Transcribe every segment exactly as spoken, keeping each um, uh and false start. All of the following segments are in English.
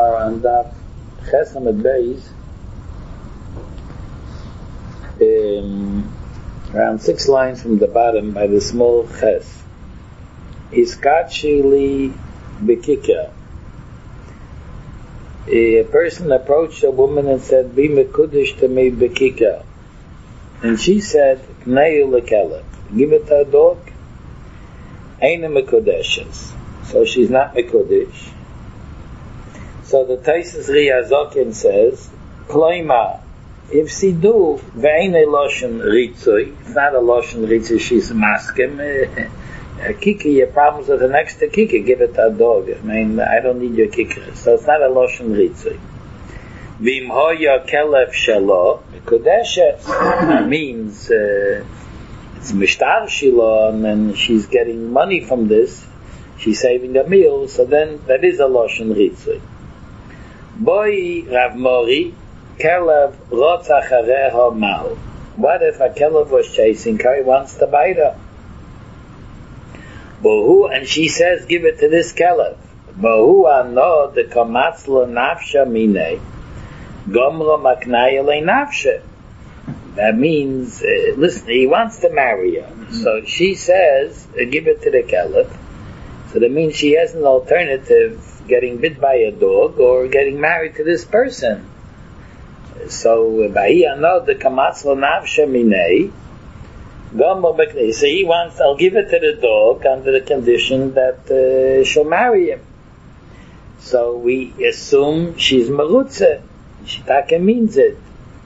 are on the Chesamad Beis, um, around six lines from the bottom by the small Ches. Iskatshili Bekika. A person approached a woman and said, "Be mekudesh to me Bekika." And she said, "Kneyu lekela, give it to a dog." Eina mekodeshes, so she's not mekudesh. So the Taisus Riyazokin says, Kloima, if she do, ve'ene loshen ritzui, it's not a loshen ritzui, she's maskim, a kiki, your problems with the next to kiki, give it to a dog. I mean, I don't need your kiki. So it's not a loshen ritzui. Vim hoya kelef shelo, kodeshes, means, uh, it's mishtar shilo, and she's getting money from this, she's saving a meal, so then that is a loshen ritzui. Boy Rav Mori, Kelev rotzach areha mahu. What if a Kelev was chasing her, he wants to bite her? Bohu, and she says, give it to this Kelev. Bohu ano de kamatzlo nafsha mine, gomro maknaya le nafsha. That means, uh, listen, he wants to marry her. Mm-hmm. So she says, uh, give it to the Kelev. So that means she has an alternative, getting bit by a dog or getting married to this person. So, so he wants, I'll give it to the dog under the condition that uh, she'll marry him. So we assume she's merutze. She taka means it.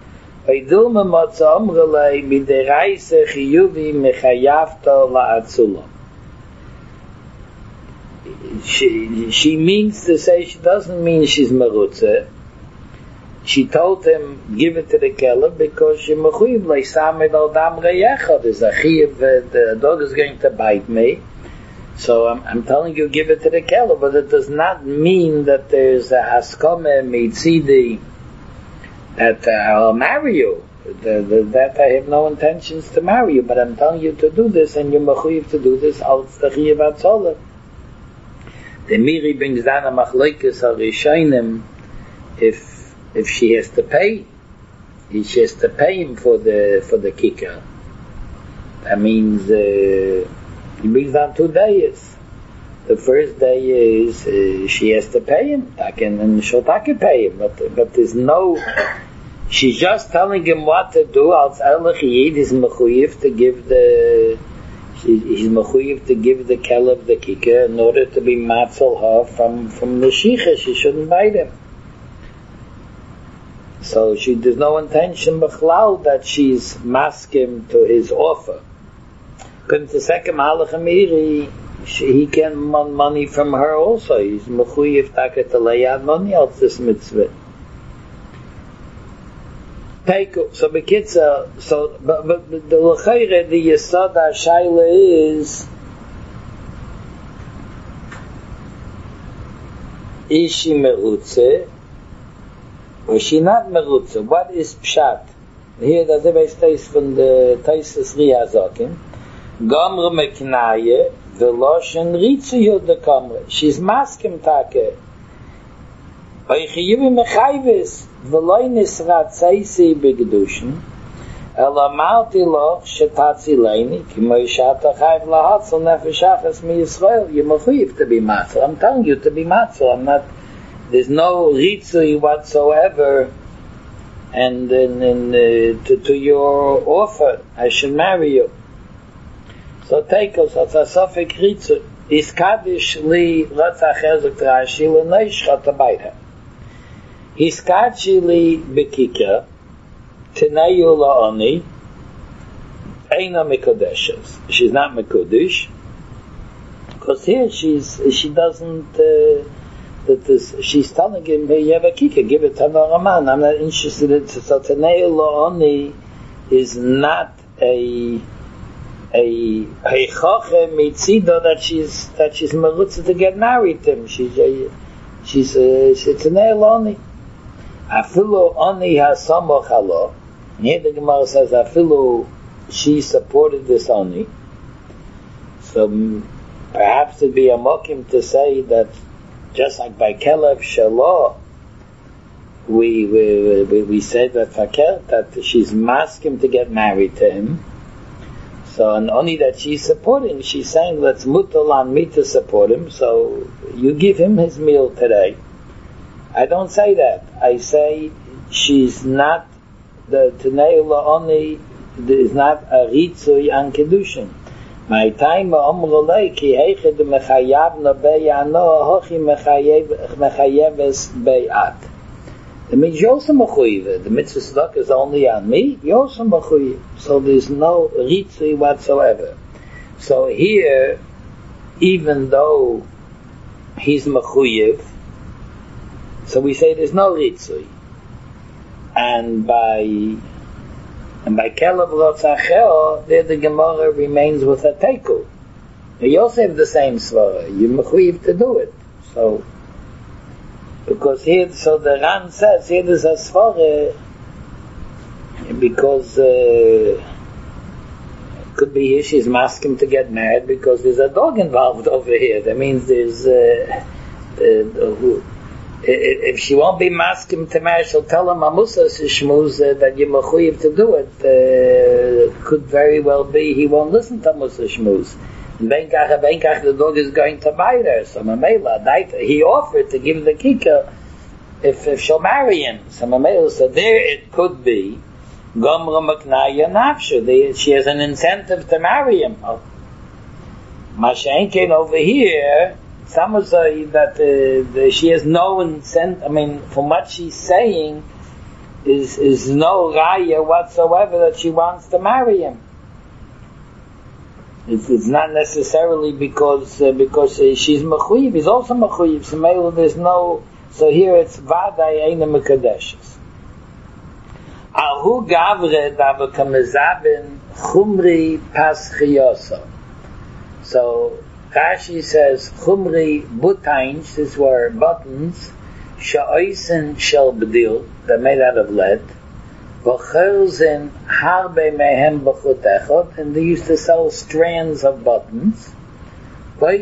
She, she means to say she doesn't mean she's merutze. She told him, give it to the Kelev because she mechuyev leisamed al dam reyechad. There's a chiyuv, the dog is going to bite me. So I'm, I'm telling you, give it to the Kelev, but it does not mean that there's a haskome mitzidi that uh, I'll marry you. The, the, that I have no intentions to marry you, but I'm telling you to do this, and you're mechuyev to do this. Al tzachiyuv atzolah. The Miri brings down a machlokes harishonim if if she has to pay, she has to pay him for the for the kicker. That means uh, he brings down two days. The first day is uh, she has to pay him, and she'll pay him, but but there's no. She's just telling him what to do. Als ehrlich yid is mechuyev to give the. He's mechuyev to give the Kelev the kicker in order to be matzel her from from the shicha. She shouldn't bite him. So she there's no intention b'chlal that she's maskim to his offer. According to second Malach Amiri, he can want money from her also. He's mechuyev taka to lay out money out this mitzvah. So bekitza, so but, but, but the l'chayre, the yesod ha'shayla is, is she merutze, or is she not merutze? What is pshat? Here the Zebei states from the Taisus Riyazokin, Gomre meknaye, v'loshen ritzu yod de komre. She's maskim take. V'yichiyuvi mechayvis, v'loi nisrat seisi begedushin, ela malti loch shetatzi leini, ki moishata chayv lahatzel nefeshachas mi Yisrael. You're mechuyev to be matzel. I'm telling you to be matzel. I'm not, there's no ritzui whatsoever, and in, in, uh, to, to your offer, I should marry you. So take us, that's a sofik ritzui. Is kaddish li ratzach ezek rashi l'neish chatabayha. Hiskachili bekika tenayu la'oni eina mekodeshes. She's not mekodesh because here she's she doesn't uh, that this, she's telling him, hey, you have a kika, give it to another man. I'm not interested in it. So tenayu la'oni is not a a heichache mitzido that she's that she's merutza to get married to him. She's a she's a it's tenayu la'oni. Afilu oni hasamoch halo. Here the Gemara says afilu she supported this oni. So perhaps it'd be a mokim to say that just like by Kelev Shelo we we we, we said that Fakir, that she's masking to get married to him. So, and only that she's supporting, she's saying, let's mutal on me to support him, so you give him his meal today. I don't say that. I say she's not, the Taneila only is not a ritzui an kedushin. My time omrolei ki heiche de mechayav no beyano hochi mechayeves beyat. It means you're also mechuyev. The mitzvah tzedakah is only on me. You're also mechuyev. So there's no ritzui whatsoever. So here, even though he's mechuyev, so we say there's no ritzui. And by and by Kelev Rotzacheo, there the Gemara remains with a teiku. You also have the same svara. You're mechuyev to do it. So. Because here, so the Ran says, here there's a svara, because uh, could be here she's masking to get married because there's a dog involved over here. That means there's, uh, uh, uh, if she won't be masking to marry, she'll tell him Amusa Shmuz uh, that you're mechuyev to do it. Uh, could very well be he won't listen to Amusa Shmuz. Benkach, Benkach, the dog is going to bite her. So Mamela, he offered to give the kika if, if she'll marry him. So Mamela said, there it could be Gomra Maknaya Nafsha. She has an incentive to marry him. Mashenkin over here, some say that uh, the, she has no incentive. I mean, from what she's saying, is is no raya whatsoever that she wants to marry him. It's, it's not necessarily because uh, because uh, she's mechuyev. He's also mechuyev. So maybe there's no. So here it's vaday eina mekadeshes. Ahu gavre davakamezabin chumri paschiyoso. So Rashi says chumri butains. These were buttons. Sha'oisen shel bedil. They're made out of lead. And they used to sell strands of buttons. And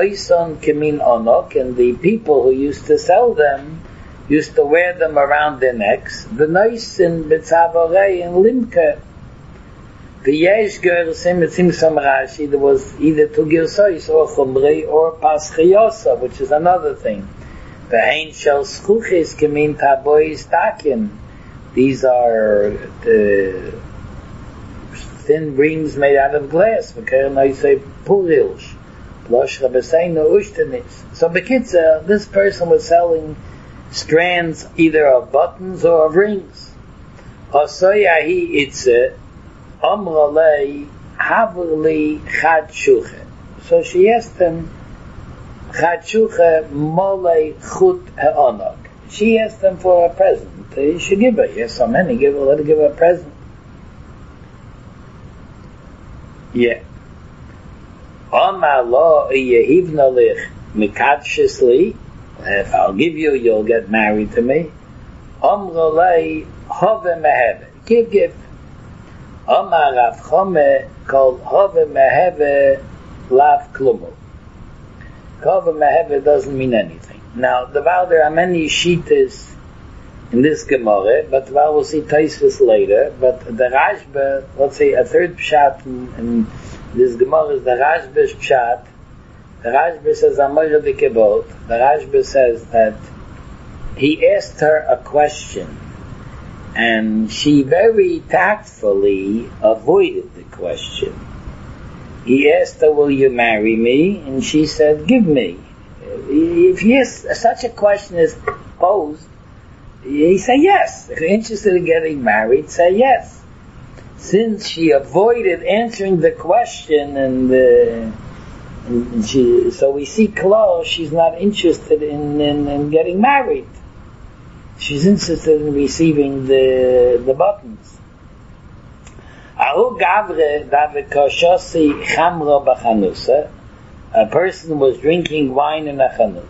the people who used to sell them used to wear them around their necks. The nice in B'tzavore and Limke. The Yesh Gersim, it seems from Rashi, there was either Tugirsois or Chumri or Paschiyosa, which is another thing. The Hein Shel Schuchis Kemin Tabois Takin. These are the thin rings made out of glass. So Bekitza, this person was selling strands either of buttons or of rings. So she asked him, she asked him for a present. You should give her. Yes, so many. Give her. Let her give her a present. Yeah. If I'll give you, you'll get married to me. Give, give. Omar Rav Chome called Hove Meheve Lav Klumu. Hove Meheve doesn't mean anything. Now, the while there are many shitas in this Gemara, but well, we'll see Taisvis later. But the Rashba, let's say a third pshat in, in this Gemara is the Rashba's pshat. The Rashba says Amora de Kebot. The Rashba says that he asked her a question, and she very tactfully avoided the question. He asked her, "Will you marry me?" And she said, "Give me." If yes, such a question is posed, he say yes. If you're interested in getting married, say yes. Since she avoided answering the question, and, uh, and she, so we see close, she's not interested in, in, in getting married. She's interested in receiving the the buttons. A person was drinking wine in a chanus.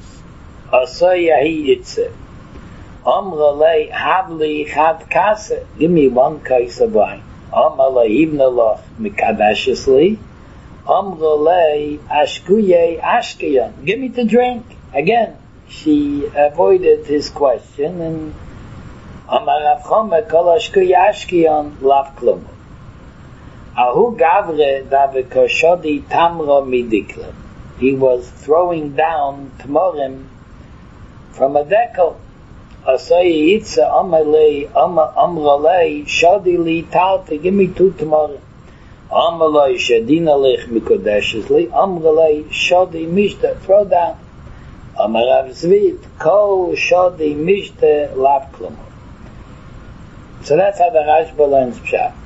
Amralei havli chad kase. Give me one case of wine. Amralei ibnalach mikadashesli. Amralei ashkuye ashkiyan. Give me to drink. Again, she avoided his question, and Amar Rav Choma kol ashku yashkion lav klum. Ahu gavre da v'koshodi tamra midikla. He was throwing down tmorim from a decal. Asay yitza amalei amralei shadi li talti. Give me two tmorim. Amalei shadina lech mikodeshes li. Amralei shadi mishta. Throw down. Amar Rav Zvit kol shadi mishta lav klum. So that's how the Rashba learns Pshat.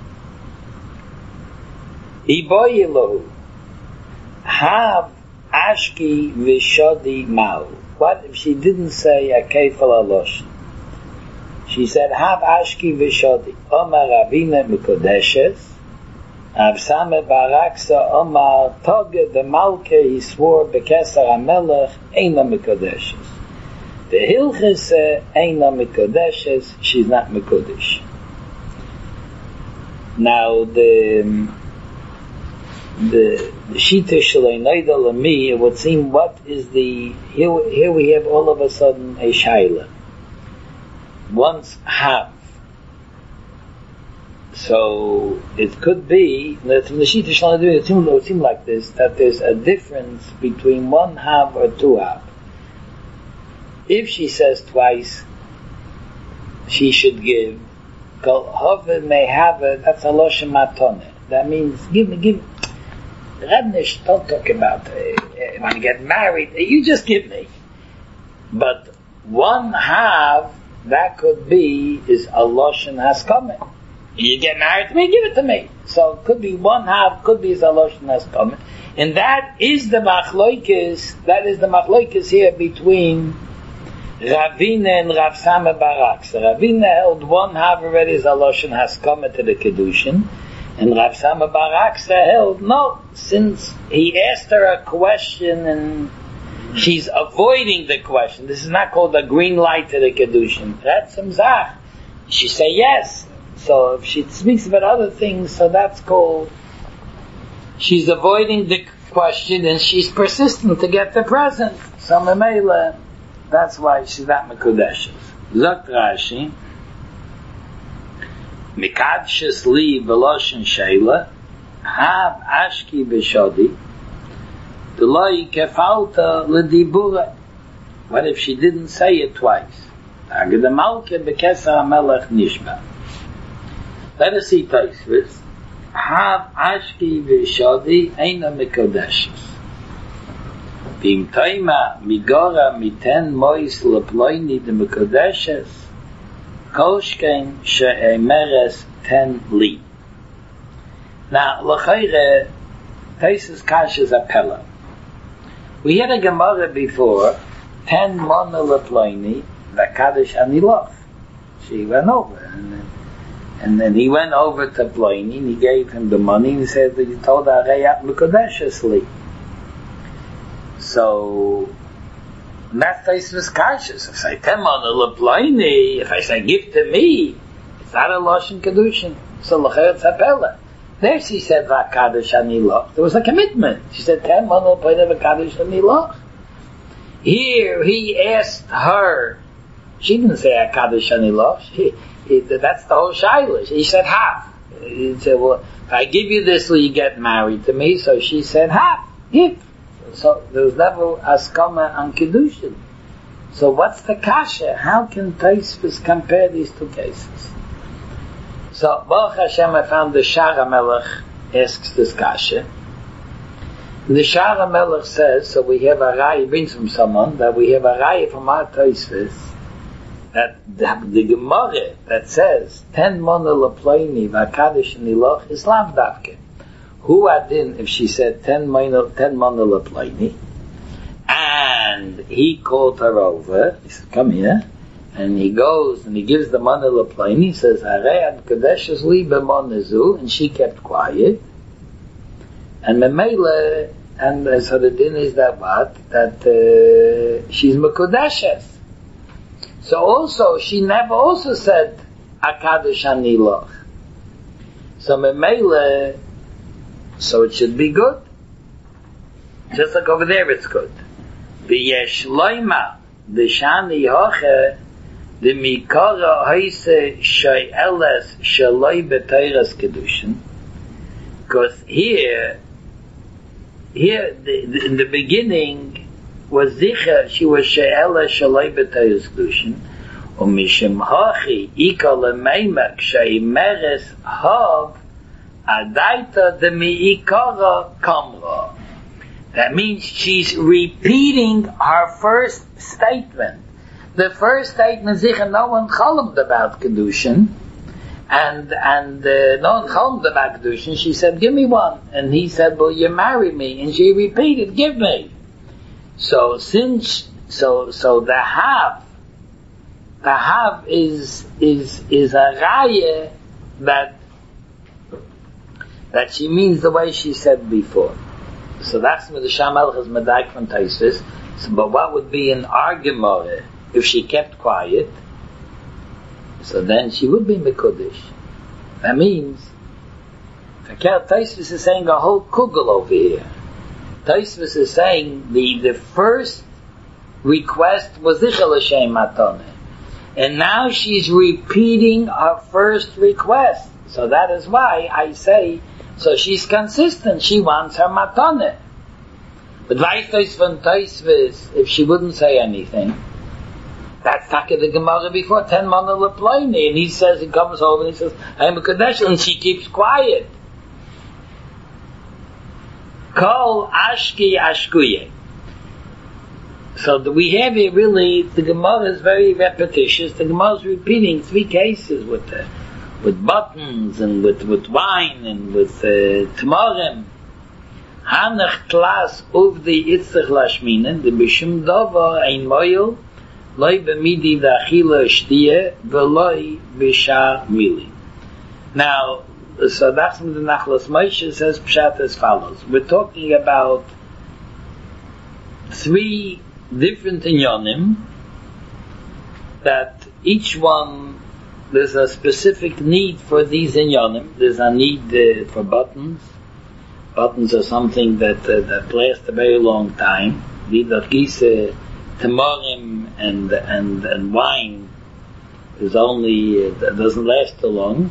Iboyilahu have ashki v'shodi mau. What if she didn't say a kefal alosh? She said have ashki v'shodi. Omar Ravina mikodeshes. Avsame baraksa Omar toge de malke. He swore bekeser hamelech eina mikodeshes. The hilchis eina mikodeshes. She's not mikodesh. Now the the Shita Shalei Naida Lami, it would seem what is the here here we have all of a sudden a shaila. Once have. So it could be that from the Shita Shalei Naida it seems it would seem like this, that there's a difference between one have or two have. If she says twice she should give, Kol Hovid may have it, that's a Loshem Matone. That means give me give me Radnish, don't talk about uh, when you get married, you just give me. But one have, that could be, is a Loshen Haskamen. You get married to me, give it to me. So it could be one have, could be is a Loshen Haskamen. And that is the Machloikis, that is the Machloikis here between Ravina and Rav Sama Barak. So Ravina held one have already is a Loshen Haskamen to the Kedushin. And Rav Sama Barak held, no, since he asked her a question and she's avoiding the question. This is not called a green light to the Kedushin. That's some zach. She say yes. So if she speaks about other things, so that's called she's avoiding the question and she's persistent to get the present. So Memela, that's why she's not Mekudeshes. Zok Rashi, Mikadshis li veloshin sheila, have ashki b'shodi, deloi kefalta ledibura. What if she didn't say it twice? Agad malke bekeser hamelech nishba. Let us see Tosfos. Have ashki b'shodi eina mekodeshes. V'im toima migora miten mois leploini de mekodeshes. Kolshkein she'emeres ten li. Now, l'chayre, Tosfos Kashas Apella. We had a Gemara before, ten mona leploini, v'kadosh aniloch. She went over, and then, and then he went over to Ploini, and he gave him the money, and he said that he told her, Reyat Mekodeshes li. So, that's Tosfos Kashas. If I say ten mona leploini, if I say give to me, it's not a Loshen Kedushin. So l'chayre it's Apella. There she said v'kadosh aniloch. There was a commitment. She said ten mona leploini v'kadosh aniloch. Here he asked her. She didn't say v'kadosh aniloch. He, he, that's the whole shayla. He said half. He said, well, if I give you this, will you get married to me? So she said half. Give. So there was never askama on kedushin. So what's the kasha? How can Tosfos compare these two cases? So Baruch Hashem, I found the Shar HaMelech asks this kasha. The Shar HaMelech says, so we have a raya, brings from someone, that we have a raya from our Tosfos, that the, the Gemara that says, ten mona leploini v'akadosh aniloch is lav davke. Who adin if she said ten mona, ten mona leploini, and he called her over, he said, come here, and he goes and he gives the mona leploini, he says, Harei ad kadeshes li b'monazu, and she kept quiet, and memela, and uh, so the din is that what? That uh, she's mekodeshes. So also, she never also said Akadosh Aniloch. So memela, so it should be good. Just like over there it's good. V'yesh loima, v'shani hoche, the mikara heise she'eles shaloi b'teiras kedushin, because here, here the, the, in the beginning was zicher she was she'eles shaloi b'teiras kedushin, u'mishim hachi ika lemeimek she'imeres hav adaita de miikara kamra. That means she's repeating her first statement. The first statement, Zicha, no one chalmed about Kedushin, and and uh, no one chalmed about Kedushin. She said, "Give me one," and he said, "Will you marry me?" And she repeated, "Give me." So since so so the hav, the hav is is is a raya that that she means the way she said before. So that's what the Shamalach is medaik from Taisvis. So, but what would be an argument if she kept quiet? So then she would be Mekudesh. That means, Taisvis is saying a whole kugel over here. Taisvis is saying the, the first request was Zichel Hashem Matone. And now she's repeating her first request. So that is why I say, so she's consistent. She wants her matane. But Vaistos von Taisvis, if she wouldn't say anything, that's Taka the Gemara before ten mana leplaini, and he says, he comes over and he says, I'm a Kadesh, and she keeps quiet. Kol ashki ashkuye. So the, we have here really, the Gemara is very repetitious. The Gemara is repeating three cases with the with buttons and with, with wine and with uh, tamarim. Hanach klas of the itzach lashminen, the bishum dava ein moyel, loy b'midi da'achila shtiye, v'loy b'shar mili. Now, so that's what the Nachlas Moshe says pshat as follows. We're talking about three different inyanim that each one there's a specific need for these inyanim. There's a need uh, for buttons. Buttons are something that uh, that last a very long time. Vidachgise, tamarim, and and and wine is only uh, that doesn't last too long.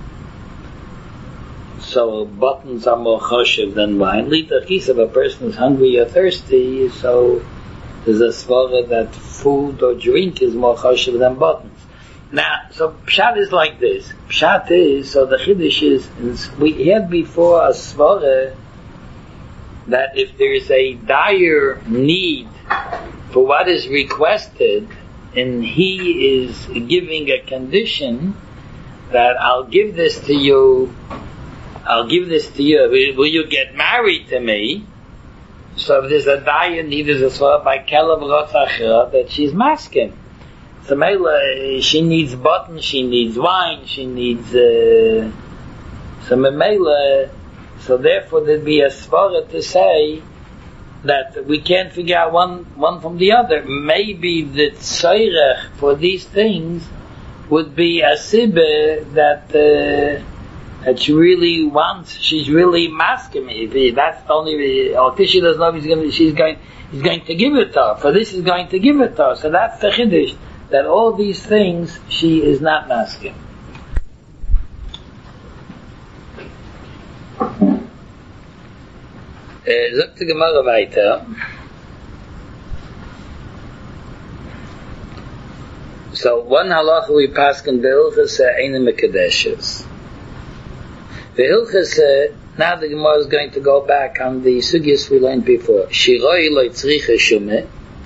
So buttons are more choshev than wine. Vidachgise, if a person is hungry or thirsty, so there's a svara that food or drink is more choshev than buttons. Now, so Pshat is like this. Pshat is, so the Chiddush is, we had before a svara that if there is a dire need for what is requested, and he is giving a condition that I'll give this to you, I'll give this to you, will, will you get married to me? So if there's a dire need, there's a svara by Kelev Rotzachra that she's masking. So Mela, she needs buttons, she needs wine, she needs uh, so Mela, so therefore there'd be a svara to say that we can't figure out one one from the other. Maybe the tzairech for these things would be a sibbe that uh, that she really wants, she's really masking me. If that's the only, or Tishi doesn't know if he's going to, she's going, he's going to give it to her. For this, he's going to give it to her. So that's the chiddush. That all these things she is not masking. Sagt die Gemara weiter. So one halacha we pass in the Hilchas Eine Mekadeshes. The Hilchas, now the Gemara is going to go back on the sugyas we learned before. Shiroi lo tzricha shumeh.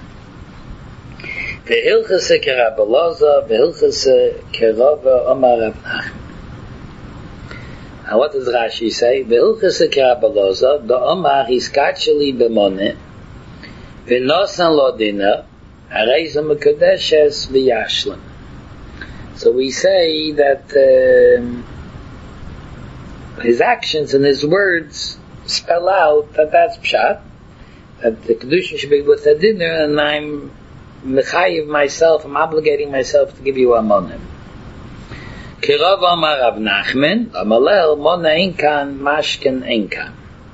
The Hilchase Kerabalaza, the Hilchase Kerava Omar Rav Nachman. Now what does Rashi say? The Hilchase Kerabalaza, the Omar is kacheli b'moneh, v'nosan lo dinah, hareiza mekudeshes v'yashlim. So we say that um, his actions and his words spell out that that's pshat, that the kedusha should be with a dinner, and I'm mechayiv myself, I'm obligating myself to give you a monem. Kirav Amar Rav Nachman, Amalel Mona Inkan Mashken Inkan.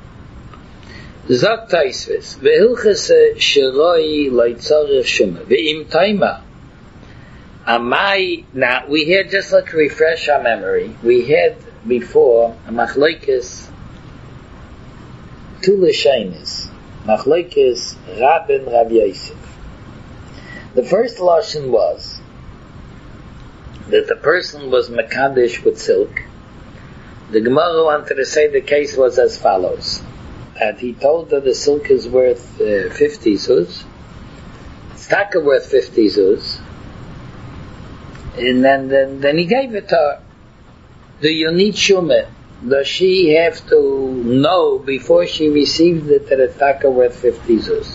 Zok Taisvis, Vehilchese Shiroi Leitzarech Shume, Ve'im Taima, Amai, now we had, just like to refresh our memory, we had before a machlokes two lashonos, machlokes Rab and Rav Yosef. The first lashon was that the person was mekadesh with silk. The Gemara wanted to say the case was as follows: that he told her the silk is worth uh, fifty zuz, it's taka worth fifty zuz, and then, then then he gave it to her. Do you need shumeh? Does she have to know before she received it that it's taka worth fifty zuz?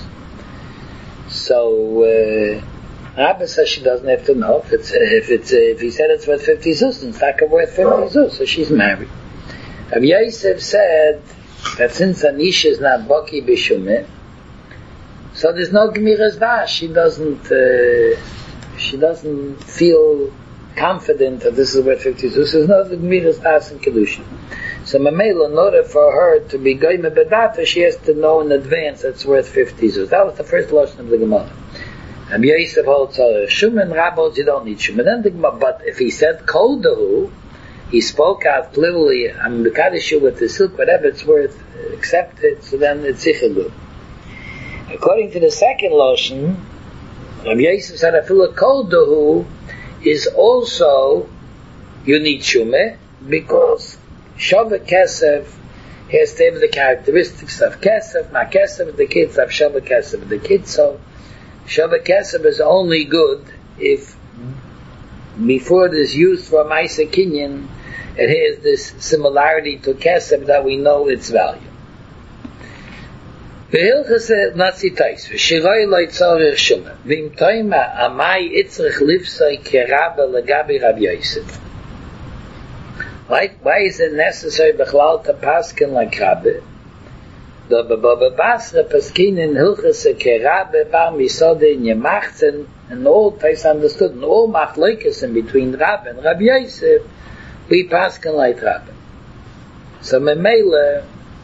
So uh, Rabbi says she doesn't have to know if it's if it's if he said it's worth fifty zuz, then it's taka worth fifty zuz, so she's married. Rav Yosef said that since Anisha is not baki b'shumeh, so there's no gemiras das. She doesn't uh, she doesn't feel confident that this is worth fifty zuz. There's no gemiras das in kedushin. So Mamela, in order for her to be goyme bedata, she has to know in advance that it's worth fifty zuz. That was the first lashon of the Gemara. And Yosef holds her shumen, Rab holds you don't need shumen. Then the Gemara, but if he said kol dahu, he spoke out clearly, I'm mekadesh with the silk, whatever it's worth, accept it, so then it's sicher good. According to the second lashon, Rabbi Yosef said afilu kol dahu is also you need shumeh, because Shavah Kesef has to have the characteristics of Kesef. Ma Kesef, the kids have Shavah Kesef, the kids. So Shavah Kesef is only good if before it is used for Maisa Kinyan, it has this similarity to Kesef that we know its value. V'hilchas natzi tais v'shiroi lo yitzorich shumeh v'im toima amai itzrich livsoi kerabbe legabi Rav Yosef. Why, why is it necessary b'chlal to paskin like Rabbi? The Baba Basra paskin in Hilchas Kerabbe bar misode in Yemachten, and all place understood, and all machlokes in between Rabbi and Rav Yosef, we paskin like Rabbi. So Memele,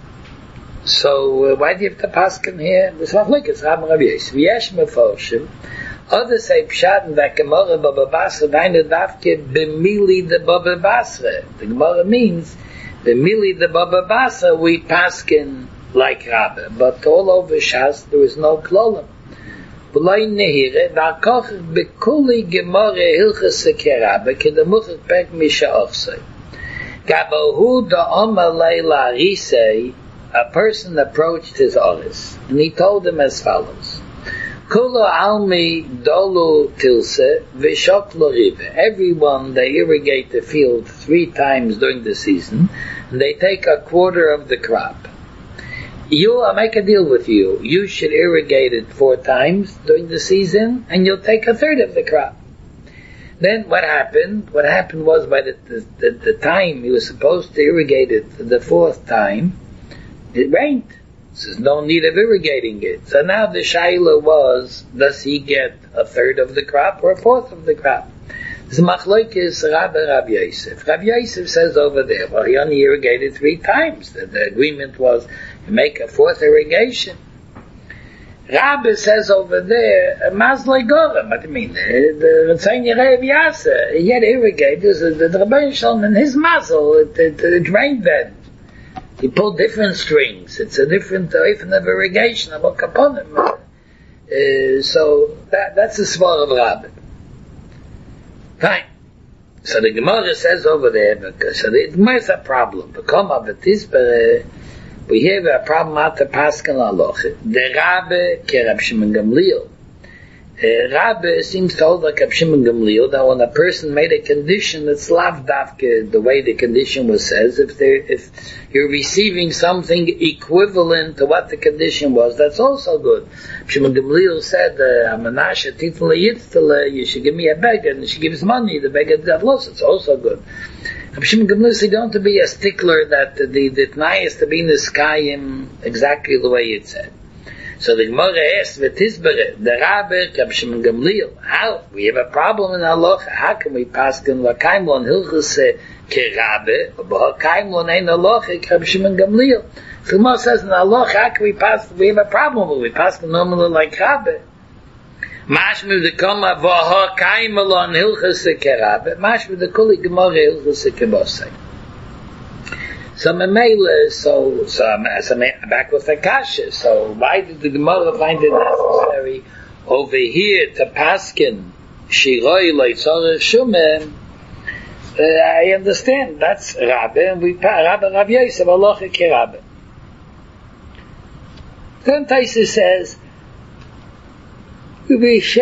so uh, why do you have to paskin here? There's machlokes Rabbi and Rav Yosef. Yesh meforshim. Others say pshat in that Gemara Baba Basra dainu davke b'mili the Baba Basra. The Gemara means b'mili the Baba Basra we paskin like Rabbi, but all over Shas there is no klolim. B'loi nehire v'akoch b'kuli Gemara hilchas kerabbe kedemuchik pek misha ofsei. Gabohu da'oma leila risei, a person approached his oris and he told him as follows: Kula almi dolu tilse v'shok lorive. Everyone, they irrigate the field three times during the season, and they take a quarter of the crop. You, I'll make a deal with you. You should irrigate it four times during the season, and you'll take a third of the crop. Then what happened? What happened was by the, the, the, the time he was supposed to irrigate it the fourth time, it rained. So there's no need of irrigating it. So now the shaila was, does he get a third of the crop or a fourth of the crop? This machlokes Rabbi Rav Yosef. Rav Yosef says over there, well, he only irrigated three times. The, the agreement was to make a fourth irrigation. Rabbi says over there, Mazlei Gorem. What do you mean? The Ritzayin Yerei Yasa, he had irrigators, the Rabbeinu Shalom, and his mazel, it, it, it rained then. He pulled different strings. It's a different type of irrigation. I'm upon him. Uh, so that, that's the svar of Rabbi. Fine. So the Gemara says over there, because so the Gemara is a problem. We have a problem at the Pascal Aloche. The Rabbi ke Rab Shimon Gamliel. Uh, Rabbi seems to hold like Rab Shimon Gamliel that when a person made a condition, it's lav davke the way the condition was says. If there, if you're receiving something equivalent to what the condition was, that's also good. Rab Shimon Gamliel said, "Amanasha titla yitztala, you should give me a beggar, and she gives money. The beggar got lost. It's also good." Rab Shimon Gamliel said, "You don't have to be a stickler that the the t'nai is to be in the sky exactly the way it said." So the Gemara asks, "V'tizbere the Rabbi Rab Shimon Gamliel, how we have a problem in halacha? How can we paskin lakaimlon hilchus kerabbe, but kaimlon ain't halacha Rab Shimon Gamliel?" So the Gemara says in halacha, how can we pass? We have a problem. We paskin normally like Rabbi. Mashma the Kama Vaha Kaimalon Hilchas Kerabe, Mashma the Kuli Gemara Hilchas Kebosai. So Mamela, so, so, so, back with the Kasha, so why did the Gemara find it necessary over here to Paskin, Shiroi Leitzorah Shumen? Uh, I understand, that's Rabbe, and we, Rabbe Rav Yosef, Aloha Kerabbe. Then Taisa says, maybe it's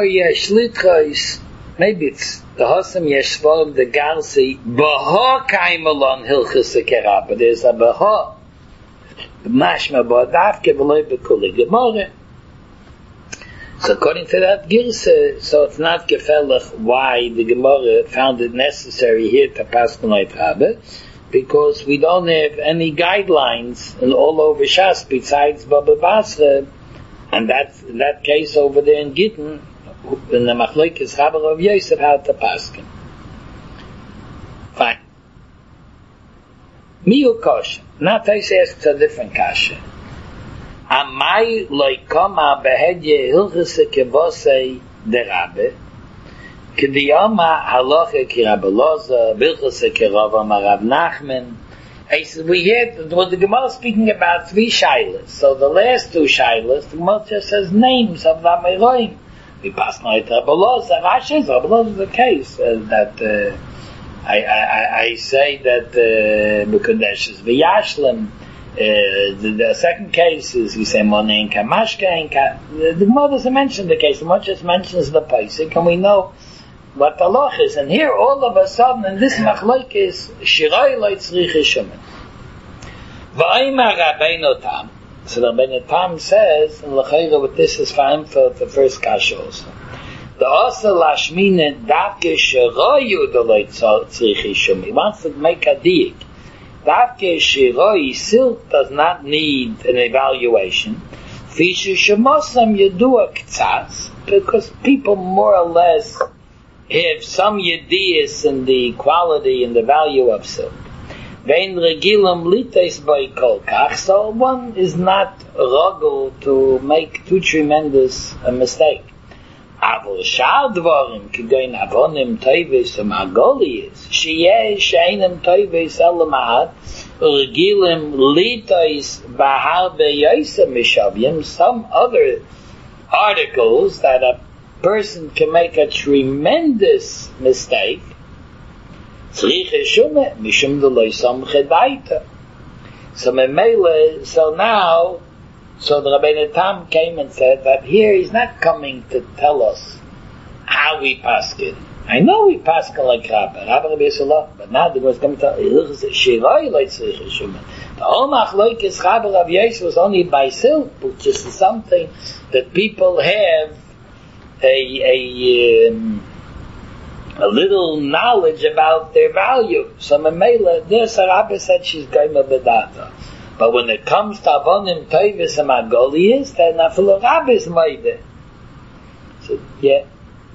the Hossam Yeshvarim, the Garsi, Baha Kaimalon Hilchus Kerabbe. There's a Baha, Mashma Ba'adavke, V'loi B'kuli Gemara. So according to that Girsa, so it's not gefällig why the Gemara found it necessary here to pass the Night Rabbe, because we don't have any guidelines in all over Shas besides Baba Basra, and that's in that case over there in Gittin, in the Machlokes Rabbe Rav Yosef, how to pass him. Fine. Miyu Kasha. Now Taisa asks a different Kasha. Amai loikoma behedye hilchase kebosei de Rabbe, kediyama halacha ki Rabbe Loza, bilchase ki Rav Rav Nachman. We had, what the Gemara is speaking about three shilas. So the last two shilas, the Gemara just says names of the Amoraim. We pass now to Rabbe Loza. Rashi is Rabbe Loza is the case uh, that uh, I, I, I say that Mekadesh is v'yashlim. Uh, the, the second case is we say Mone and Kamashka and Ka. The, the Gemara doesn't mention the case. The Gemara just mentions the Paisik, and we know what the loch is. And here, all of a sudden, in this Machlok is Shirai Leitzrich Shumen. V'ayma Rabbeinu Tam. So the Rabbeinu Tam says, and L'chayra, what this is for him for the first Kasha also. The Asa Lashmine Davke Shirayu the Leitzrich Shumen. He wants to make a diik. Davke Shiroi silk does not need an evaluation. Fisher Shemosam Yedua K'tzatz, because people more or less have some yedias in the quality and the value of silk. Vein Regilam Lites by Kolkach, so one is not ragul to make too tremendous a mistake. Avol Shal Dvarim Kigain Avonim Toives Magolias Sheyeh Sheinem Toives Elamad Regilim Litais Bahar Beyosem Mishavim. Some other articles that a person can make a tremendous mistake. Tzriche Shume Mishum Deloy Som Chedaita. So Memele, so now. So the Rabbeinu Tam came and said that here he's not coming to tell us how we paskin. I know we paskin like Rabbe, Rabbe Rabbi Yisrael, but now the was coming to tell us Shiroi Leitzrich Shumen. The whole Machlokes Rabbe Rav Yosef was only by silk, which is something that people have a a um, a little knowledge about their value. So Mamela, this Rabbe said she's going to bedata. But when it comes to Avonim Toivis and Magolias, then Afilu Rabbe is Moide. So, yeah.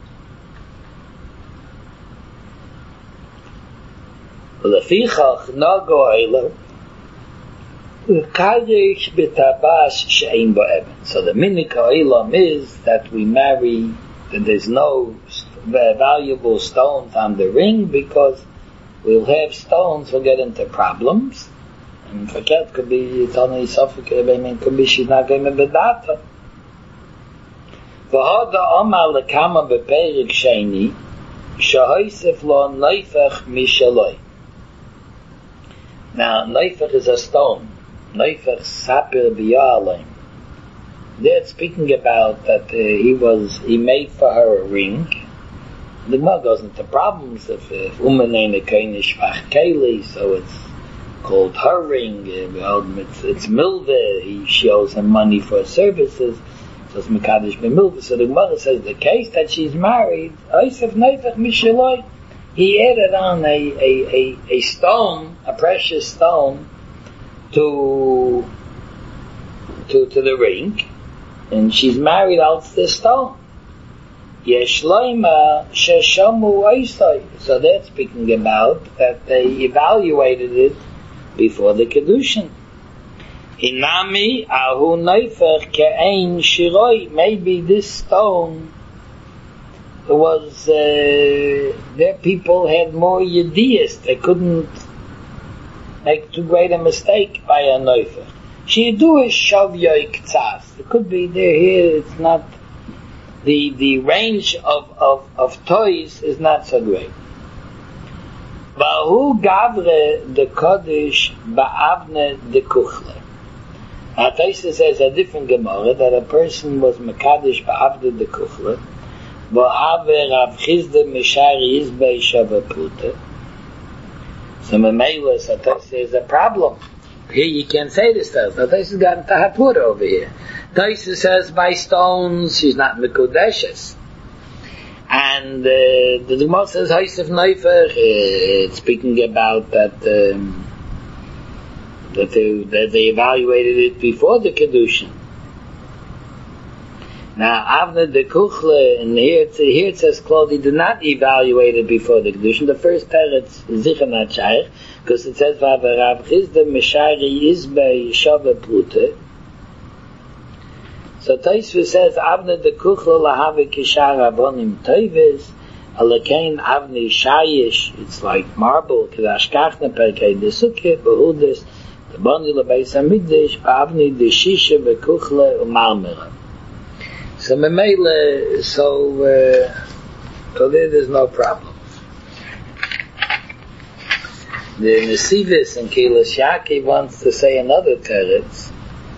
Lefichach Nago Eiler Kayish B'Tabash She'ein Bo Eben. So the Minik Ha'olam is that we marry, that there's no valuable stones on the ring, because we'll have stones, we'll get into problems. And forget, could be, it's only suffocated, I mean, could be she's not going to be data. V'hoda Omar lekama beperik sheni, shahoisef lo neifach mishaloi. Now, neifach is a stone. Neifach sapir biya'aleim. They're speaking about that uh, he was, he made for her a ring. The Gemara goes into problems if umenene keinish fach keli, so it's called her ring, uh, it's, it's milveh, he shows him money for services, so it's mekadosh b'milveh. So the Gemara says the case that she's married, Eisef neifach mishaloi, he added on a, a, a, a stone, a precious stone, to to to the ring, and she's married out to the stone. Yeshloima sheshamu oisai. So that's speaking about that they evaluated it before the kedushin. Inami ahu neifach ke'ein shiroi. Maybe this stone was, uh, their people had more yediyas. They couldn't make too great a mistake by a noifer. She do is shavyoy ktsas. It could be there here, it's not, the, the range of, of, of toys is not so great. Vahu gavre de kodesh ba'avne de kuchle. Now Taisa says a different Gemara that a person was mekadesh ba'avne de kuchle. Va'ave Rav Chizda mishari izbei shava pruta. So Mamela, so Taisa is a problem. Here you can't say this stuff. Now Taisa got into Hapura over here. Taisa says by stones she's not mekudeshes. And uh, the Gemara says Haisef Neufer, uh, speaking about that um, that they that they evaluated it before the Kedushin. Now Avne de Kuchle, and here it, here it says Claudia did not evaluate it before the Kedushin. The first teretz is sicher not shaykh, because it says Rav Chizda Meshari Izbei Shava Prute. So Taisva says Avne de Kuchle lahave kishar avonim toives alakein Avne shayish. It's like marble kedashkachna perkei de sukkah behudes the bundle of Beis Hamikdash Avne de shisha vekuchle umarmera. So memele, so uh, so there there's no problem. The Nesivis in Kilas Yaki wants to say another teretz.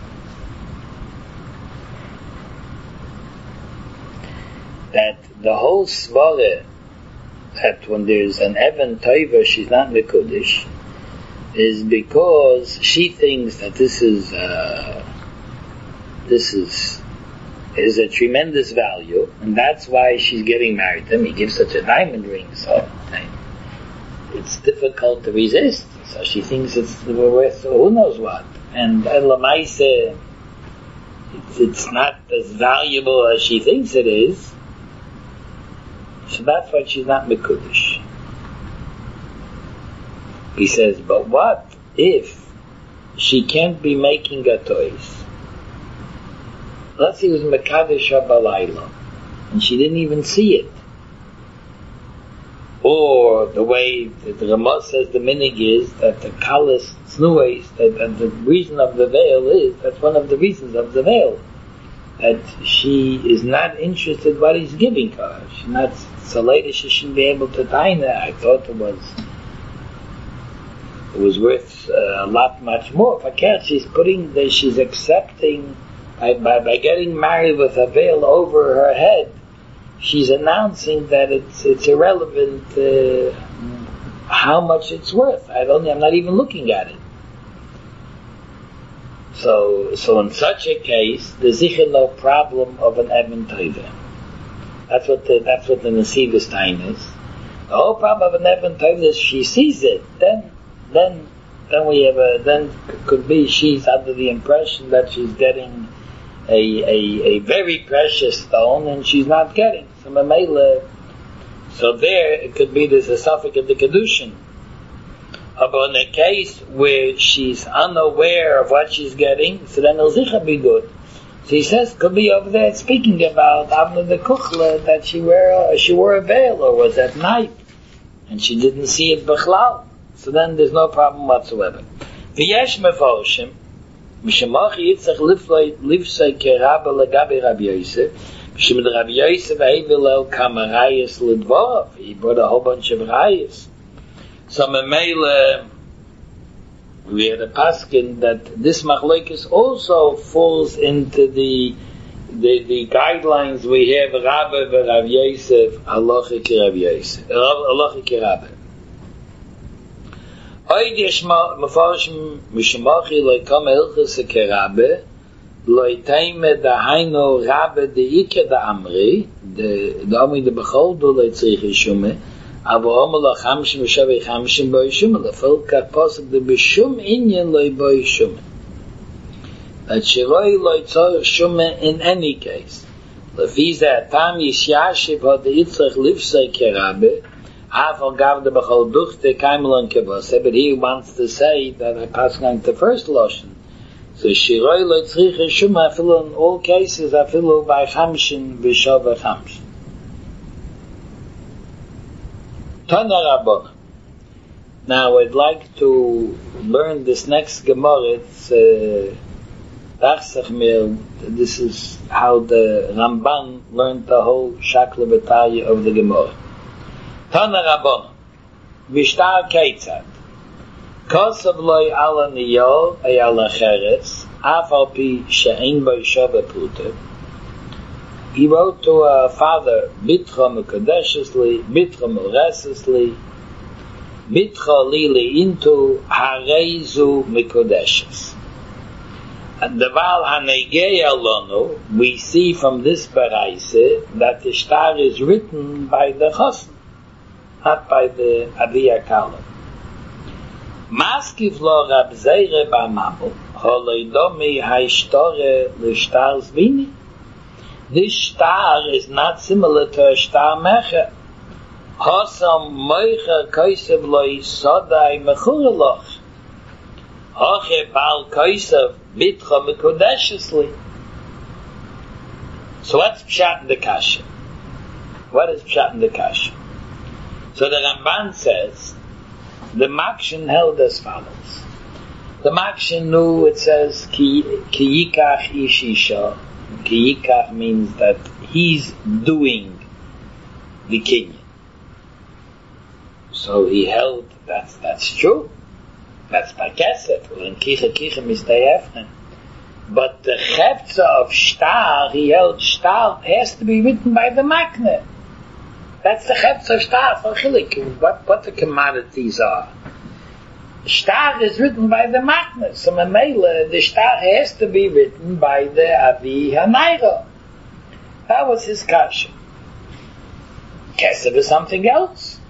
That the whole svara, that when there's an Evan Toiver, she's not Mekudish, is because she thinks that this is uh, this is is a tremendous value, and that's why she's getting married to him. He gives such a diamond ring, so it's difficult to resist. So she thinks it's worth who knows what, and Elamaise, it's, it's not as valuable as she thinks it is. So that's why she's not Mekudish. He says, but what if she can't be making a toys? Let's say it was Mekadesh Balayla, and she didn't even see it. Or the way that the Ramah says the minig is that the kalas snuais, that, that the reason of the veil is, that's one of the reasons of the veil, that she is not interested what he's giving her. She's not, so later she shouldn't be able to dine her. I thought it was it was worth uh, a lot much more. For Kat, she's putting that she's accepting by, by by getting married with a veil over her head. She's announcing that it's it's irrelevant uh, how much it's worth. I don't. I'm not even looking at it. So, so in such a case, there's sicher no problem of an Evan Toiver. That's what the that's what the Nesivus time is. The whole problem of an Evan Toiver is she sees it. Then, then, then we have a then could be she's under the impression that she's getting a a, a very precious stone, and she's not getting. So Mamela, so there it could be there's a suffix of the Kedushin. But in a case where she's unaware of what she's getting, so then it'll sicher be good. So he says, could be over there speaking about Avne de Kuchle, that she wear she wore a veil or was at night, and she didn't see it b'chlal. So then there's no problem whatsoever. V'yesh meforshim, Mishemach yitzach livsei kerabbe legabe Rabbi Yosef, Mishim de Rabbi Yosef hevel kamarayis lidvorov. He brought a whole bunch of rayas. So Memele, we had a paskin that this machlokes also falls into the the, the guidelines we have Rabbi and Rav Yosef, halacha ki Rav Yosef, halacha ki Rabbi. Oid yesh mefarshim mishmachi lo kam hilchos ki Rabbi lo itaime dahainu Rabbi de ike da amri de da amri de bechol do lo tzrich yishume. Aber omel chamshim v'shavei chamshim boi shume lefel kach posuk de b'shum inyan loi boi shume. That shiroi loi tzorich shume in any case. Lefi zeh atam yishyashiv ho de itzrich livsei kerabe afal gav de b'chol duchte kaimelon kevose, but he wants to say that I pass on the first lotion. So shiroi loi tzrich shume afilu in all cases afilu by chamshim v'shavei chamshim. Tana Rabbana. Now I'd like to learn this next Gemara. It's uh, this is how the Ramban learned the whole Shakla B'Taya of the Gemara. Tana Rabbana. Bishtar Keitzad. Kosav loy ala niyol ay ala cheres af al pi she'ein bo shava pruta. He wrote to a father, Bitcha Mekadeshesli, Bitcha Melresesli, Bitcha Lili into Harezu Mekodeshes. And the Val Hanegei Alonu, we see from this Baraise that the star is written by the Chosn, not by the Aviyah Kalam. Maskiv lo Rab Zeire B'Amabel, Holoidomi Haishtore L'Shtar Zvini. This star is not similar to a star mecha. Hosam moicha kaisev loy sodai mechuraloch. Hoche bal kaisev bitcha mekodeshesli. So what's pshat in the kasha? What is pshat in the kasha? So the Ramban says, the Makshin held as follows. The Makshin knew, it says, ki yikach ish isha. Ki means that he's doing the kinyan. So he held that's that's true. That's by kesef. When kicha kicha mistayefnen. But the chepza of shtar, he held shtar has to be written by the makne. That's the chepza of shtar for chilik. What what the commodities are. Shtar is written by the makne. So Mamela, the shtar has to be written by the Avi Hanayra. That was his kasha. Kesef is something else.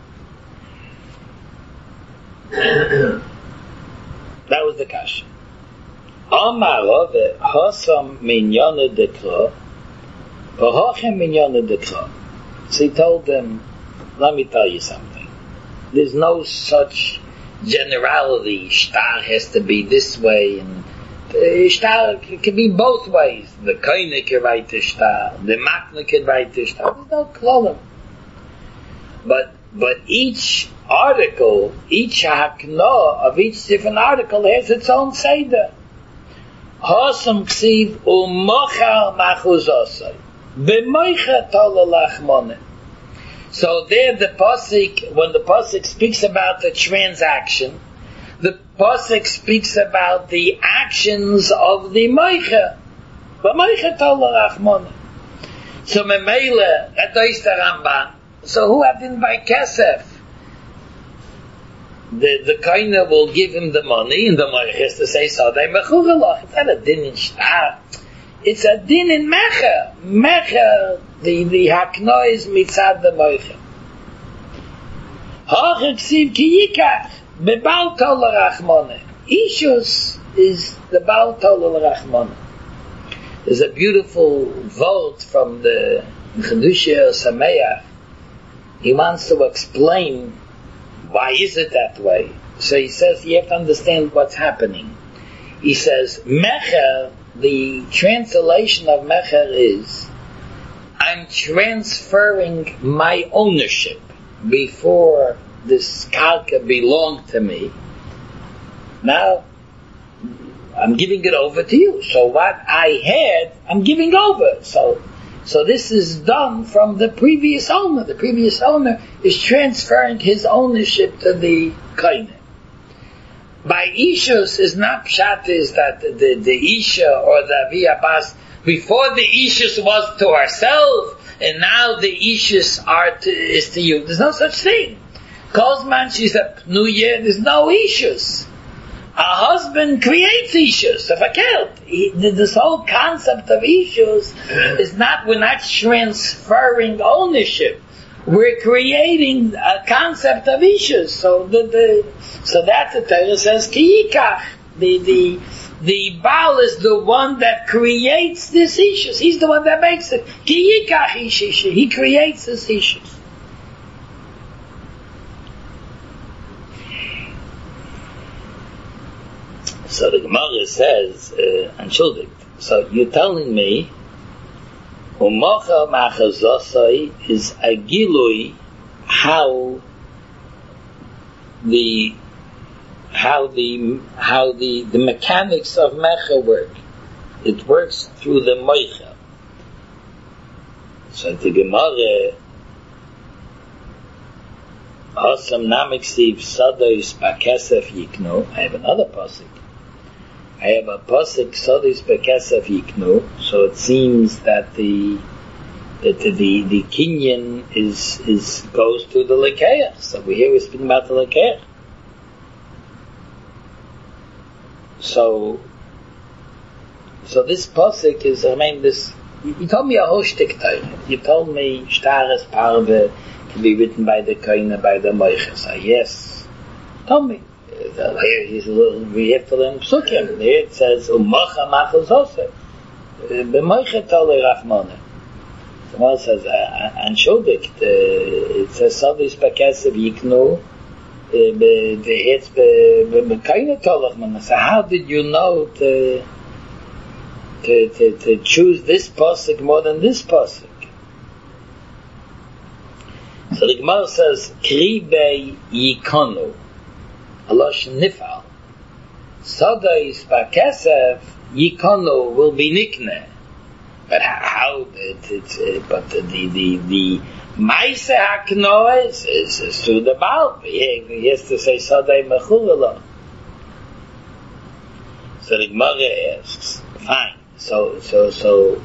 That was the kasha. Amaro the Hosam Minyana Dekra, Vahochem Minyana Dekra. So he told them, let me tell you something. There's no such generality. Shtar has to be this way, and uh, shtar can be both ways. The koine can write the shtar, the makna can write the shtar. There's no klolim. But but each article, each hakna of each different article has its own seder. Hosam ksiv umochal machuzosai b'moicha tolalachmonim. So there the Pasuk, when the Pasuk speaks about the transaction, the Pasuk speaks about the actions of the Moicha. The Moicha Tola Rachmona. So Memele, Atois the Ramban. So who had been by Kesef? The the Kaina will give him the money, and the Moicha has to say, Sadai Mechuralach. It's not a din in Shtar. It's a din in Mecha. Mecha, the, the Hakno is mitzad the Moicha. Ha'cheksiv ki yikach, bebal tol rachmone. Ishus is the bal tol rachmone. There's a beautiful vote from the Chedushah Sameach. He wants to explain why is it that way. So he says you have to understand what's happening. He says, Mecher, the translation of Mecher is, I'm transferring my ownership. Before this karka belonged to me, now I'm giving it over to you. So what I had, I'm giving over. So, so this is done from the previous owner. The previous owner is transferring his ownership to the koine. By Ishus is not pshat is that the, the, the Isha or the Avi Abbas, before the Ishus was to ourselves, and now the Ishus are to, is to you. There's no such thing. Kozman, she's a new year, there's no Ishus. A husband creates Ishus. If I can't, this whole concept of Ishus is not, we're not transferring ownership. We're creating a concept of Ishus. So the, the so that the Torah says Kiyikach. The the the Baal is the one that creates this Ishus. He's the one that makes it. Kiyikach Ishisha. He creates this Ishus. So the Gemara says, uh, entschuldigt. So you're telling me, Umocha Machazosai is a Gilui how the how the how the the mechanics of mecha work. It works through the moicha. So the Gemara Asam namiksiv sadois bakesef yiknu. I have another pasuk. I have a pasuk sadois bakesef yiknu. So it seems that the that the the, the kinyan is is goes to the lekeach. So we here we're speaking about the lekeach. So so this pasuk is, I mean, this. You told me a whole shtick Torah. You told me Shtares Parve can be written by the Koine, by the Moicha. So yes, tell me. Here he's a little. We have to learn Psukim. Here it says Umocha Machal Zosef. B'Moicha Tolei Rachmona. Someone says Anshobik. It says Sodis Bakesef Yiknu. It's B'Koine Tolei Rachmona. So how did you know to? To, to, to choose this pasuk more than this pasuk? So the Gemara says, Kribe yikonu, alosh nifal, Sodais bakesef yikonu will be nikne. But how? It, it's, uh, but the the the Maise haknoa is, is, is through the Baal. He, he has to say Sodai mechurala. So the Gemara asks, fine. So, so, so,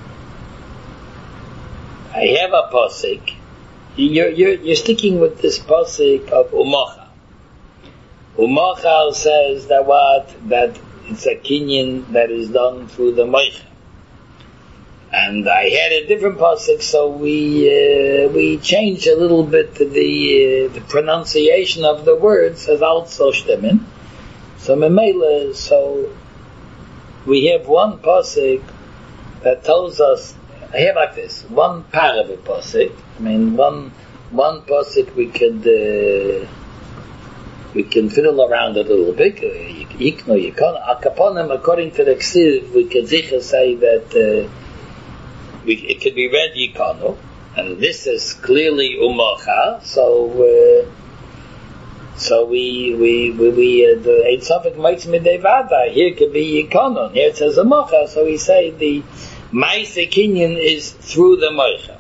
I have a pasuk. You're, you're, you're sticking with this pasuk of Umocha. Umocha says that what? That it's a kinyan that is done through the moicha. And I had a different pasuk, so we, uh, we changed a little bit the, uh, the pronunciation of the words as also stimmen. So, memela, so, we have one pasuk that tells us. I have like this one part of a pasuk. I mean, one one pasuk we could uh, we can fiddle around a little bit. Yikno yikon akaponim, according to the Ksiv, we could zicha say that uh, we, it could be read yikono, and this is clearly umocha. So. Uh, So we we we, we uh, the Ein Sofik Moitz Midei Vada. Here could be Yikonon. Here it says a Mocha. So we say the Maise Kinyan is through the Mocha.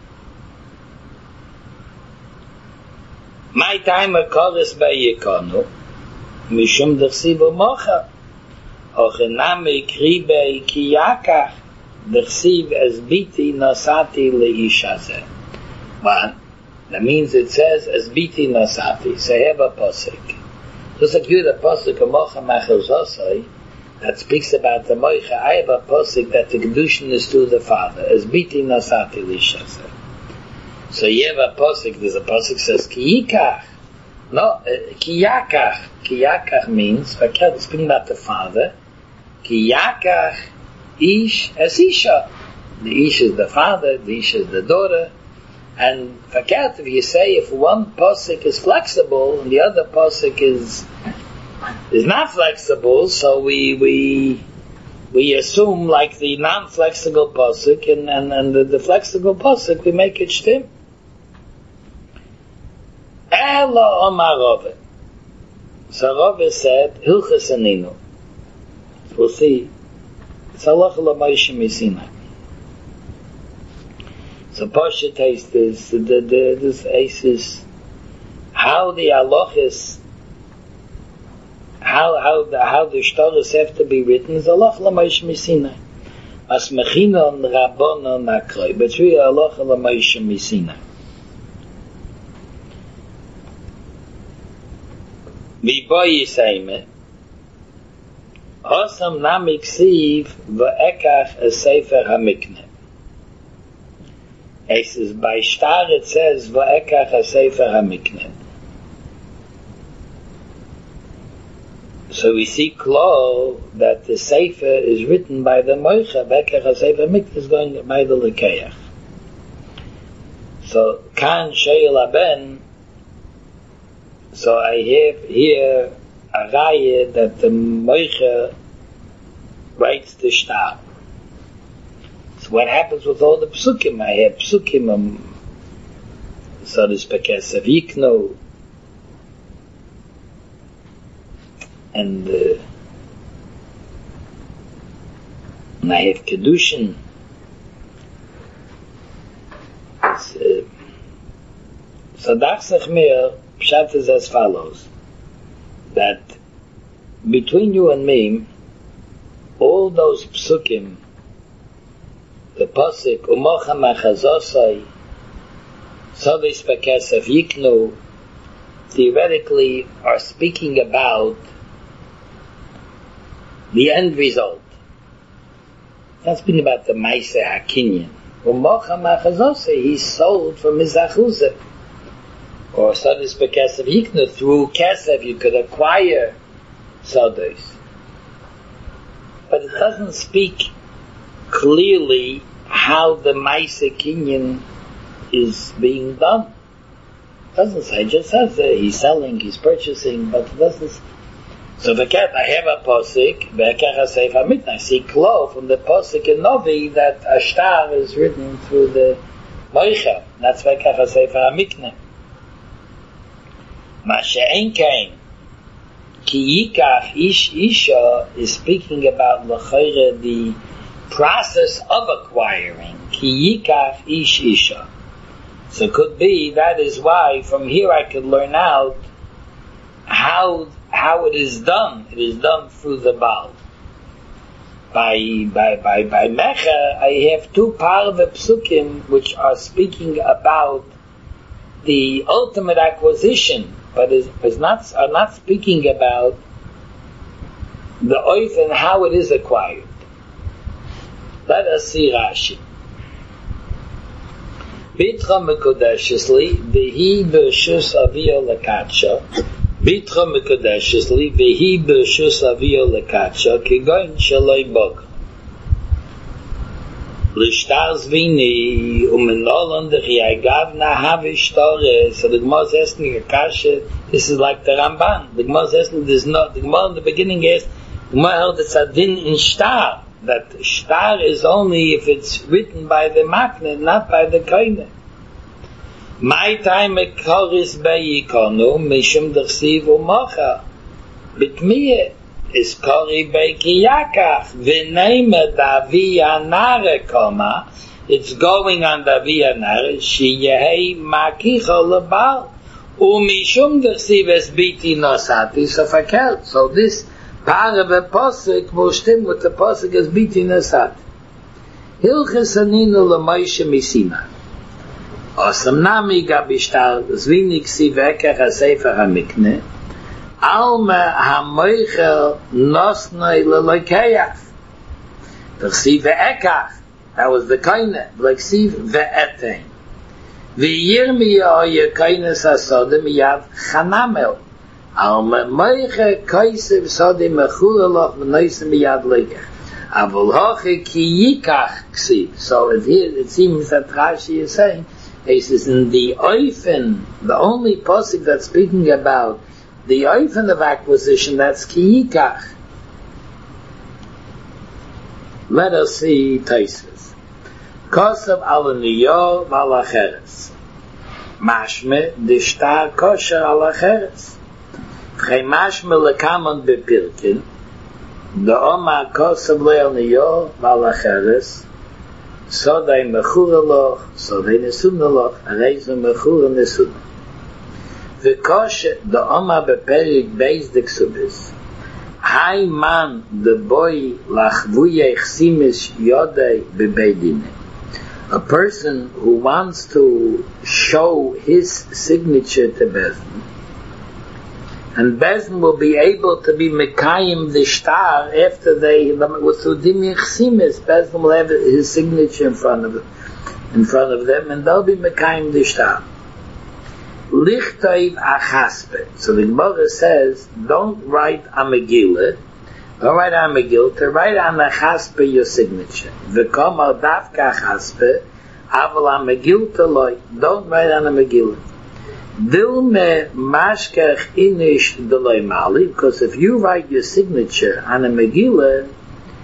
My time a Koris by Yikono Mishum Dechsiv Mocha Ochename Kribe Kiyakach Dechsiv as Biti Nasati Leishazeh. One. That means it says as biti nasati. So I have a pasuk. Just like you, the pasuk of Mocha Machal Zosai that speaks about the Mocha. I have a pasuk that the kedushin is to the father as biti nasati lishaseh. So you have a pasuk. There's a pasuk says kiyikach. No, uh, kiyakach. Kiyakach means fakir. Speaking about the father. Kiyakach ish as isha. The ish is the father. The ish is the daughter. And fakert, if you say if one pasuk is flexible and the other pasuk is is not flexible, so we we we assume like the non-flexible pasuk, and and, and the, the flexible pasuk we make it shtim. Ela Omar Rove. So Rove said Hilchas Aninu. We'll see. It's halacha l'Moshe Misinai. So Pasha taste this, the, the, this ace is how the halachas, how, how the, how the shtaros have to be written is halach l'Moshe Misinai. As mechinon rabbonon akroi, but it's really halach l'Moshe Misinai. V'bo yisaime, osam namik siv v'ekach a sefer hamikne. It says, by Shtar it says, V'ekach ha-sefer ha-mikne. So we see clear that the sefer is written by the Moicha, V'ekach ha-sefer ha-mikne is going by the Lekeach. So, Kan Sheil Aben, so I have here a raya that the Moicha writes the Shtar. So what happens with all the psukim? I have psukim, um, Sadis Bekesef Yikno, and uh, and I have Kedushin. Uh, so Dachsach Mir, Pshat is as follows, that between you and me, all those psukim, the pasuk, Umocha Machazosai, Sadis Bekesef Yikno, theoretically are speaking about the end result. That's been about the Maaseh HaKinyan. Umocha Machazosai, he sold for Mizachuzah. Or Sadis Bekesef Yikno, through Kesef you could acquire Sadis. But it doesn't speak clearly how the Maaseh Kinyan is being done. It doesn't say, it just says that he's selling, he's purchasing, but it doesn't. So v'ket, I have a posik, v'ekach ha-seif ha-mikneh. I see Klo from the posik in Novi that a star is written through the Moicha. That's v'ekach ha-seif ha-mikneh. Ma she'en kain, ki yikach ish isha is speaking about l'chayre, the process of acquiring. Ki yikach ish isha. So it could be, that is why from here I could learn out how how it is done. It is done through the Baal. By by by by Mecha, I have two parve psukim which are speaking about the ultimate acquisition, but is, is not are not speaking about the oath and how it is acquired. Let us see Rashi. Bitra mekodeshesli vehi b'rshus avio lekatsha. Bitra mekodeshesli vehi b'rshus avio lekatsha kigoin shaloi bog. L'shtar zvini umenolon dechi agavna havishtore. So the Gemara says in the Akasha, this is like the Ramban. The Gemara says there's not. The Gemara in the beginning is the Gemara held it's a din in shtar. That shtar is only if it's written by the makne, not by the koine. My time a koris beikonu mishum dersiv umocha bitmiyeh is kori beikiyakach v'neime davi anare koma. It's going on davi anare sheyehei makicha lebal umishum dersiv es biti nosati sofakel. So this part of a posik will stem with the posik as biti nosat. Hilches aninu l'moishe misina. Osam nami gabishtar zvini ksiv ekach ha-sefer ha-mikneh alma ha-moichel nosnoi l'loikeach v'ksiv ve'ekach, that was the koine, v'ksiv ve'etein v'yirmiya yekoines ha-sodeh miyad chanamel alma moiche koisev sodeh mechulaloch v'noisem miyad loikeach avol hoche ki yikach ksiv. So it, it seems that Rashi is saying, he says in the oifen, the only posik that's speaking about the oifen of acquisition, that's ki yikach. Let us see Tosfos. Kosav al niyo v'al acheres. Mashme d'shtar kosher al acheres. V'chei mashme lekamon bepirkin. Da'oma kosav le'al niyo v'al acheres. Sodai mechura loch, sodai nesuna loch, areizu mechura nesuna. V'koshe da'oma beperik beis deksubis. Hai man de boy lachvuye chsimis yodei bebeidine. A person who wants to show his signature to Bezdin, and Bezdin will be able to be mekayim the shtar after they with Udim Yechsimis. Bezdin will have his signature in front of in front of them, and they'll be mekayim the shtar. Lichtayv achaspe. So the Gemara says, don't write a Megillah. Don't write a Megillah. To write on a chaspe your signature. V'kom al davka chaspe, aval a Megillah loy. Don't write on a Megillah. Dilme mashkach inish deloy mali. Because if you write your signature on a Megillah,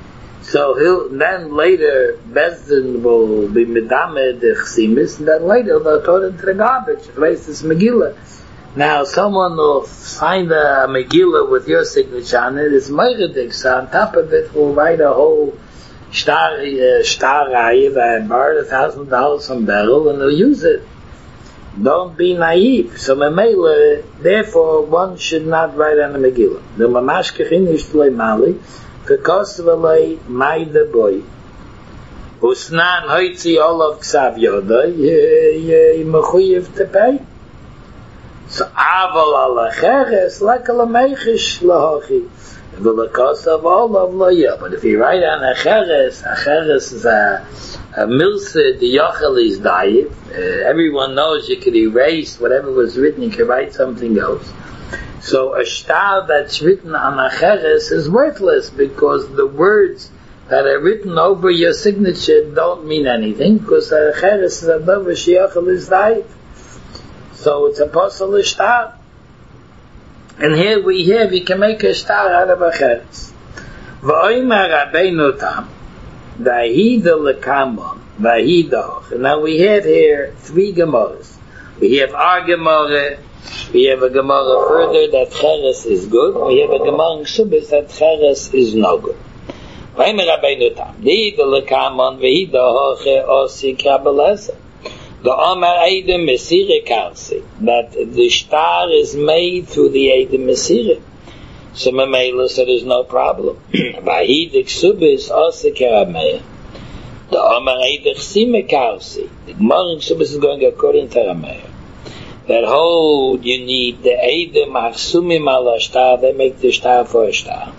So he'll, then later, Bezdin will be Medamed the Chsimis, and then later they'll throw it into the garbage, erase this Megillah. Now, someone will find a Megillah with your signature on it, it's Meiredik, so on top of it will write a whole star, uh, star Rayiv and borrow a thousand dollars from Beryl, and they'll use it. Don't be naive. So Memela, therefore, one should not write on a Megillah. The Mamash Kechinish Tlei Mali, because of Alei Maida Boy. Usnan Hoitzi Olav Ksav Yoda, you mechuyev to pay. So Aval Ala Cheres, like a Lamechish Lahochi. Because of Olav Loya. But if you write on a Cheres, a Cheres is a a milse, the Yochel is diet. Uh, everyone knows you could erase whatever was written, you could write something else. So a star that's written on a cheres is worthless because the words that are written over your signature don't mean anything because a cheres is a dover sheyochel is diet. So it's a apostle star. And here we have, you can make a star out of a cheres. V'oimer Rabbeinu Tam. Vahida lekamon, vahida hoch. Now we have here three Gemaras. We have our Gemara, we have a Gemara further that Cheres is good, we have a Gemara in Ksubis that Cheres is no good. Vahima Rabbeinu Tam, vahida lekamon, vahida hoch, osi kabbalasa. The Omar Eidem Mesire Karsi, that the star is made through the Eidem Mesire. So Mamela said there's no problem. Vahidik Subis Ose Karameya. The Omar Eidich Sime Karsi. The Gemara in Subis is going according to Rameya. That hold you need the Eidem Achsumim ala star, they make the star for a star.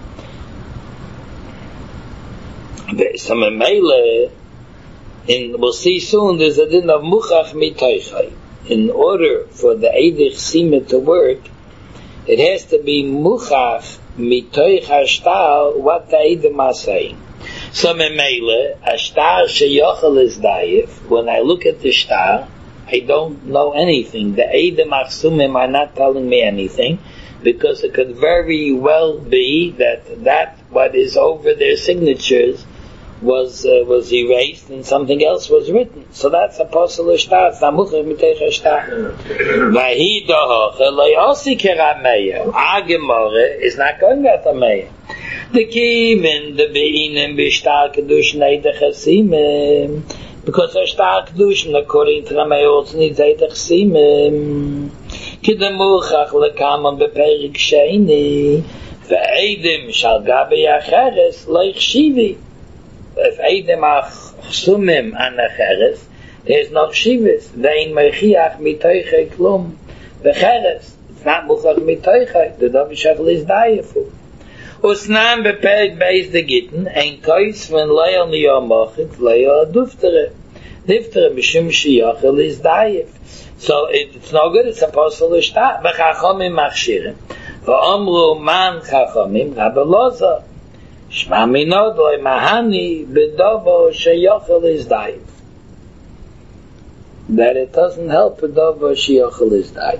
So Mamela, in we'll see soon, there's a din of Muchach Mitoichai. In order for the Eidich Sime to work, it has to be muchach mitoich hashtar what the Edom are saying. So memele, a star sheyochel is daif. When I look at the star, I don't know anything. The Edom achsumim are not telling me anything because it could very well be that that what is over their signatures was uh, was erased and something else was written. So that's apostle star. It's not muchach mitoich star. Vahida hoch eloi osi kerameya. Our Gemara is not going at the meya. The kivin the beinem b'shtar kedush neidach hasimim, because a star kedush according to the meya also needs neidach hasimim. Kidemuchach lekamon beperik sheini ve'edim shal gabi acheres loich shivi. If Eidem Achsumim an Acheres, there's no Shivis. Vein Mechiach Mitoichai Klum. Becheres. It's not Muchach Mitoichai. The Davi Shechel is Dayefu. Usnam beperek beis de Gitten, ein Kois von Leil Niyah Mochit, Leil Duftere. Duftere Mishum Shiyachel is Dayef. So it's no good, it's apostle Ishta. Bechachomim Machshirim. V'omru man Chachomim, Rabbi Loza. Shma minodoi mahani bedovo sheyochel is daif. That it doesn't help bedovo sheyochel is daif.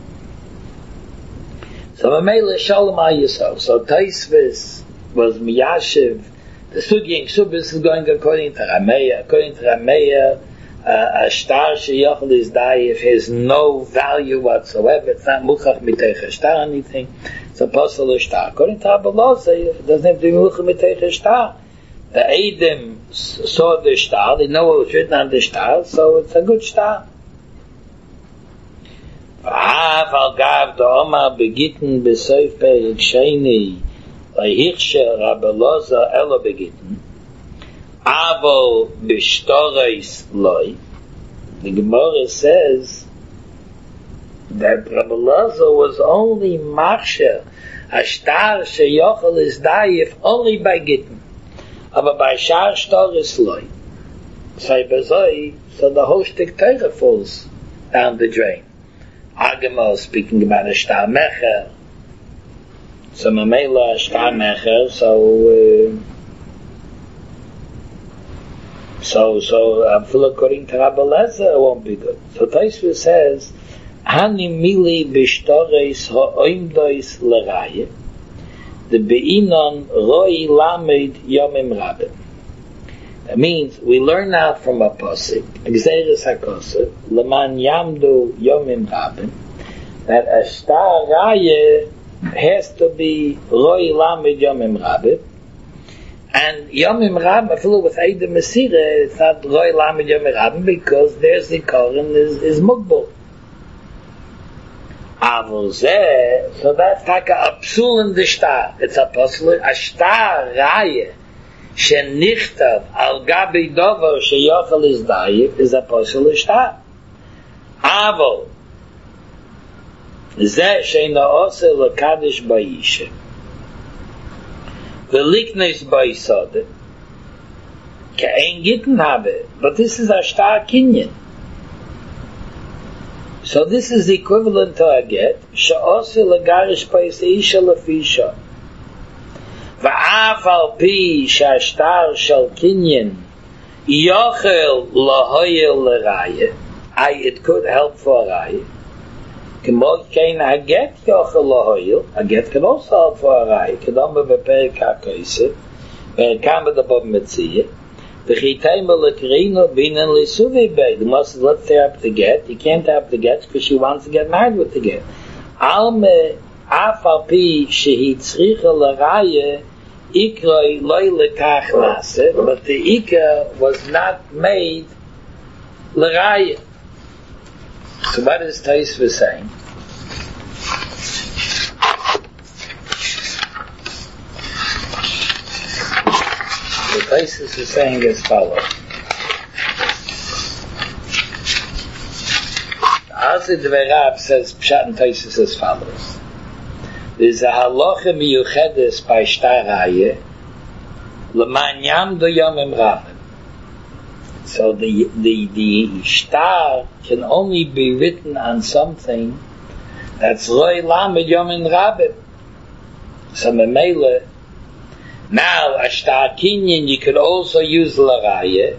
So Mamela Shalom Yisrael. So Taisvis was miyashiv. The Sugi in Ksubis is going according to Rameya. According to Rameya, uh, a star sheyochel is daif has no value whatsoever. It's not muchach miteich star anything. It's a apostle star. According to Abba Loza, it doesn't have to be muchach miteich star. The Edom saw the star, they know what was written on the star, so it's a good star. V'av al gav the Omar begitten b'soif perik sheini lehichsher Abba Loza elo begitten avo b'shtoreis loy. The Gemara says that Rabbi Loza was only machsher a star sheyochel is daif only by gitten, but by shar star is loy. So so the whole stick Torah falls down the drain. Agamah speaking about a star mecher. So Mamela a star mecher. So uh, so so I'm full according to Rabbi Lezer, it won't be good. So Taisva says. Hani mili b'shtoreis ha'oimdois l'raya, the be'inon roi lamed yomim rabim. That means we learn out from a pasuk, Gzeres HaKosov, Leman Yamdu Yomim Rabim, that a star raya has to be Roi Lamed Yomim Rabim, and Yomim Rabim, filled with Eidem Mesirah, it's not Roi Lamed Yomim Rabim because there's the Koran is, is Mugbal. Avol Zeh, so that's like a psul in the star. It's a puzzle, a star raya shenichtav al gabi dover sheyochel is dayif is a puzzle star. Avol Zeh sheina ose lekadish bayisha veliknes bayisode kein gitten habe, but this is a star kinyan. So this is equivalent to a get. She'ose legarish paisisha lefisha. Va'af al pi she'ashtar shel kinyan yochel lahoyel l'raya. I, it could help for a raya. K'mod kein a get yochel lahoyel. A get can also help for a raya. Kedama beperik ha'koise. Ve'ekam b'dabov metziyah. The must let her up the get. You can't have the get because she wants to get married with the get. Alme afalpi shehi tzricha l'raya ikroi loy lekach nase, but the ikra was not made l'raya. So what is Tosfos saying? The Tosfos is saying as follows. Azid Verab says Pshat and Tosfos as follows. There's a halacha miyuchedes by shtar raya l'man yamdu yomim rabim. So the the the shtar can only be written on something that's roi lamed yomim rabim. So memele. Now, a shtar kinyan, you could also use l'raya.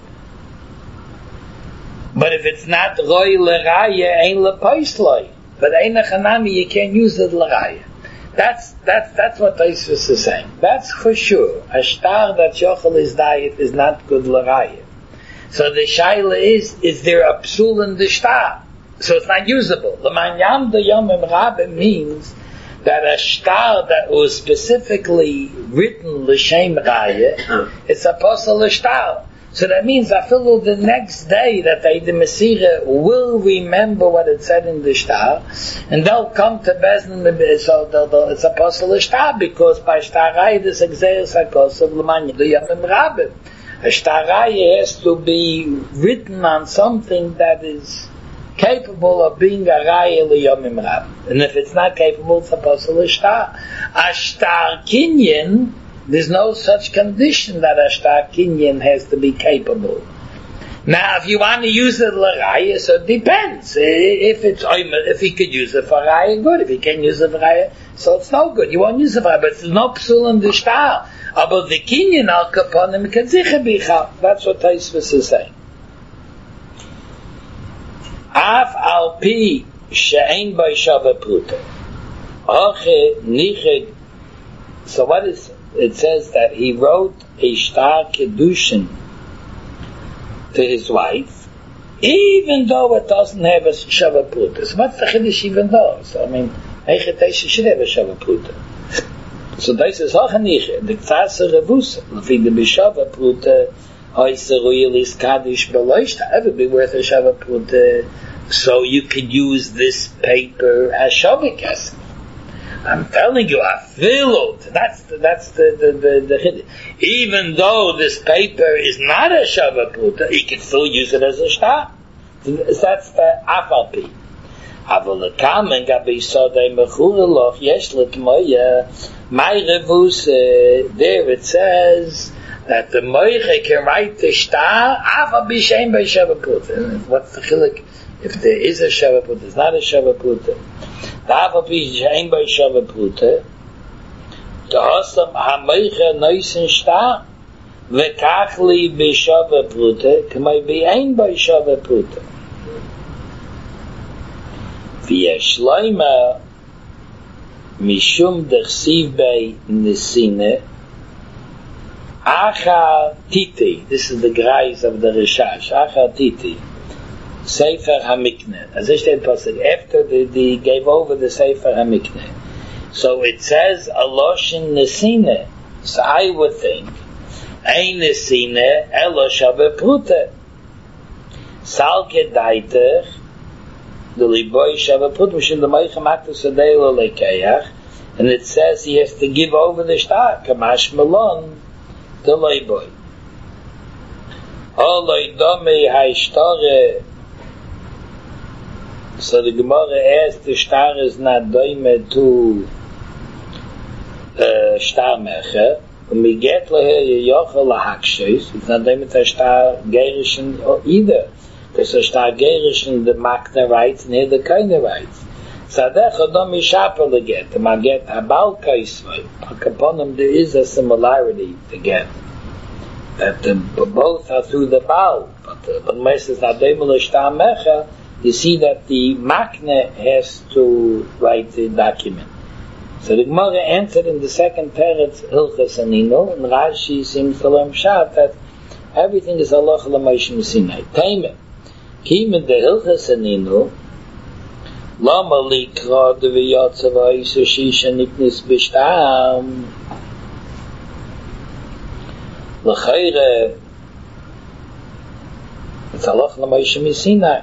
But if it's not roi l'raya, ain't l'poisloi. But ain't a chanami, you can't use it l'raya. That's, that's, that's what Tosfos is saying. That's for sure. A shtar that yochel is diet is not good l'raya. So the shaila is, is there a psul in the shtar? So it's not usable. L'man yamdu yomim rabim means that a shtar that was specifically written l'shem raya, it's a posel l'shtar. So that means I feel the next day that they, the Mesirah will remember what it said in the shtar, and they'll come to Bezdin, so they'll, they'll, it's a posel l'shtar, because by shtar raya this Gzeres HaKosov l'man yomim rabim. A shtar raya has to be written on something that is capable of being a raya l'yomim rab. And if it's not capable, it's a posel l'shtar. A shtar kinyan, there's no such condition that a shtar kinyan has to be capable. Now, if you want to use it l'raya, so it depends. If it's if he could use it for raya, good. If he can't use it for raya, so it's no good. You won't use it for raya, but there's no psul in the shtar. About the kinyan al kaponim can zicha bicha. That's what Tosfos is saying. Af al pi she'ein by shava pruta. Oche nicheg. So what is it? Says that he wrote a shtar kedushin to his wife, even though it doesn't have a shava pruta. So what's the chiddush even though? So I mean, Eichetesha should have a shava pruta. So this is hoch niche. The tzasa revusa. Lefi the b'shava pruta. Is kaddish beloishta, ever be worth a shava pruta, so you could use this paper as shavik. I'm telling you, I filled. That's the, that's the the the, the even though this paper is not a shava pruta, you can still use it as a shtar. That's the afalpi. Avalakam and gabi sodei mechuraloch yesh l'tmoya. My revusa there it says that the moiche can write the shtar ava b'shem by shava pruta. What's the chiluk? If there is a shava pruta, there's not a shava pruta. The ava b'shem by shava pruta. The osam ha-moiche noisen shtar v'kachli b'shava pruta k'may b'shem by shava pruta. V'yesh loima mishum dechsiv bei nesine Achar Titi, this is the Greis of the Rishash, Achar Titi, Sefer HaMikneh. As I said, after the, the gave over the Sefer HaMikneh. So it says, Aloshin Nesine. So I would think, Ein Nesine, Elo Shabe Prute. Salke Daiter, the Liboy Shabe Prute, Mishim the Meichem Aktus Adelo Lekeach, and it says he has to give over the Shtar, Kamash Malon, the Liboy. Oloi Dome Haishtore. So the Gemara asks, the Shtar is not Doime to uh, Shtar Mecher, and we get Leher Yochel Lahakshis, it's not Doime to Shtar Gerishin either, because the Shtar Gerishin, the Makne rights, and here the Kaine rights. Sadecha Domi Shaper the get, the Maget Habal Kaisvai, upon them there is a similarity to get. That the, both are through the Baal, but the Mes is not Doime to Shtar Mecher. You see that the Makne has to write the document. So the Gemara answered in the second Teretz Hilchas Anino, and Rashi seems to learn Pshat that everything is Halacha L'Moshe Sinai. Taime, Kima the Hilchas Anino, Lama Likra de V'Yotzav Ha'Yisur Shisha Niknis B'Shtam, L'Chayre, it's Halacha L'Moshe Sinai.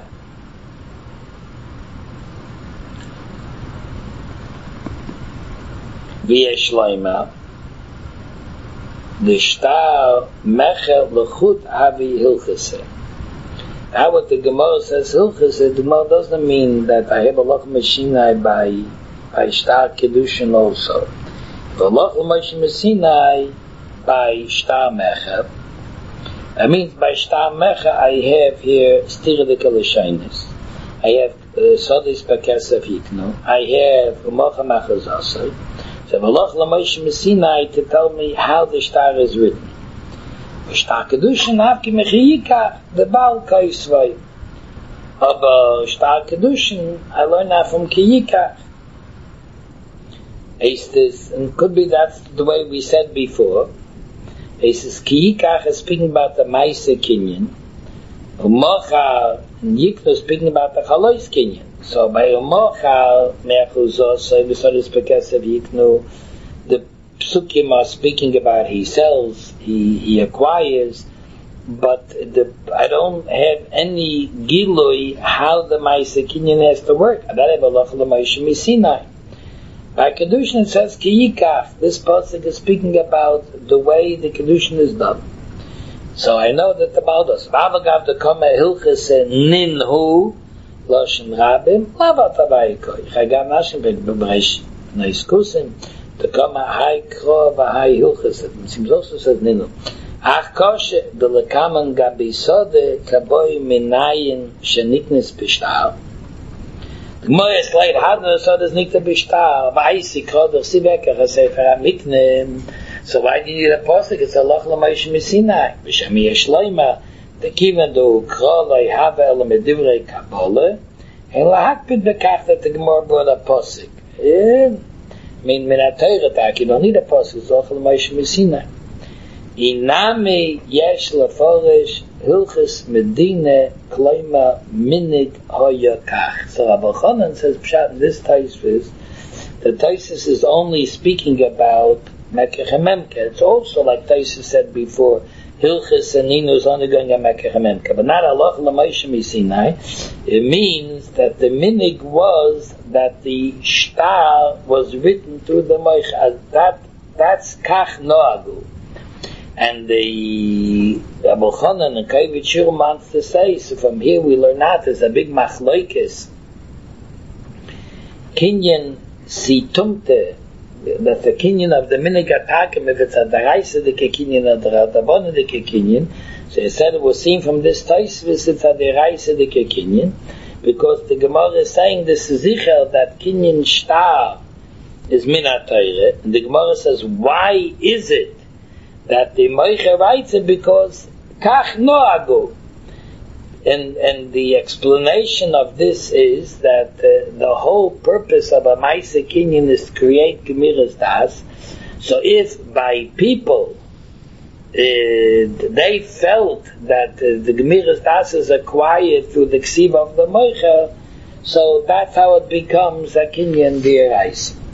V'yesh loima, the shtar mecher l'chut avi hilchase. Now what the Gemara says hilchase, the Gemara doesn't mean that I have a loch mashinai by by shtar kedushin also. The loch mashinai by shtar mecher. That means by shtar mecher I have here stirdik l'shainis. I have sodis b'kesef yiknu. I have umocha machazasai. So Malach L'Moshe Sinai to tell me how the shtar is written. The shtar kedushin havki mechiyikach the Baal Kaisvai. Aber shtar kedushin I learn that from kiyikach. Is this, and could be that's the way we said before. Is this kiyikach is speaking about the Maise Kinyan. Umocha and Yiknu is speaking about the Chalois Kinyan. So by Umochal Me'achuzos, so V'Sodis Pekesef Yiknu, the Psukim are speaking about he sells, he, he acquires, but the, I don't have any Gilui how the Maisa Kinyan has to work. I don't have a Loch L'Moshe Sinai. By Kedushin it says Kiyikach. This pasuk is speaking about the way the Kedushin is done. So I know that the Baal does. V'avagav the Kama Hilchas Ninhu Loshen Rabim, Lavat Abayikoi. Chagam Nashim B'Bresh Neiskusim. The Kama Hai Kro V'Hai Hilchas. It seems also says Ninu. Ach Koshe the Lekaman Gabi Sode Kaboi Minayin Sheniknis Bishtar. The Gemara is like Hadna Sode is Nikta Bishtar. V'Aisi Kro D'Chsibekach HaSefer HaMiknem. So why do you need a pasuk? It's a Loch L'Moshe Sinai. V'Shami Yesh Loima. The kiven do krolay have el medivrei kabbalah, and lahakpid bekach that the Gemara brought a pasuk. I mean, min ha'Torah, you don't need a pasuk. It's Loch L'Moshe Sinai. Inami yesh leforish hilchis medina kloima minig hoyakach. So Rabbi Chanan says pshat in this Tosfos, the Tosfos is only speaking about Mekach HaMemka. It's also like Tosfos said before. Hilchis and Ninu is only going to Mekach HaMemka, but not Halacha L'Moshe Sinai. It means that the minig was that the shtar was written through the Moich. That that's Kach Noagu, and the Rabbi Chanan and Kavit Shur wants to say. So from here we learn that there's a big machlokes. Kinyan situmte. That the kinyan of the minig atakim, if it's a daraisa the kinyan or the radabon the kinyan, so he said it was seen from this Tosfos it's a daraisa the kinyan, because the Gemara is saying this is zicher that kinyan shtar is min ha'Torah, and the Gemara says why is it that the Moicha writes it because kach noagu. And and the explanation of this is that uh, the whole purpose of a Maisa Kinyan is to create Gemiras Das. So if by people they felt that uh, the Gemiras Das is acquired through the Ksiva of the Moichel, so that's how it becomes a Kinyan D'Oraisa.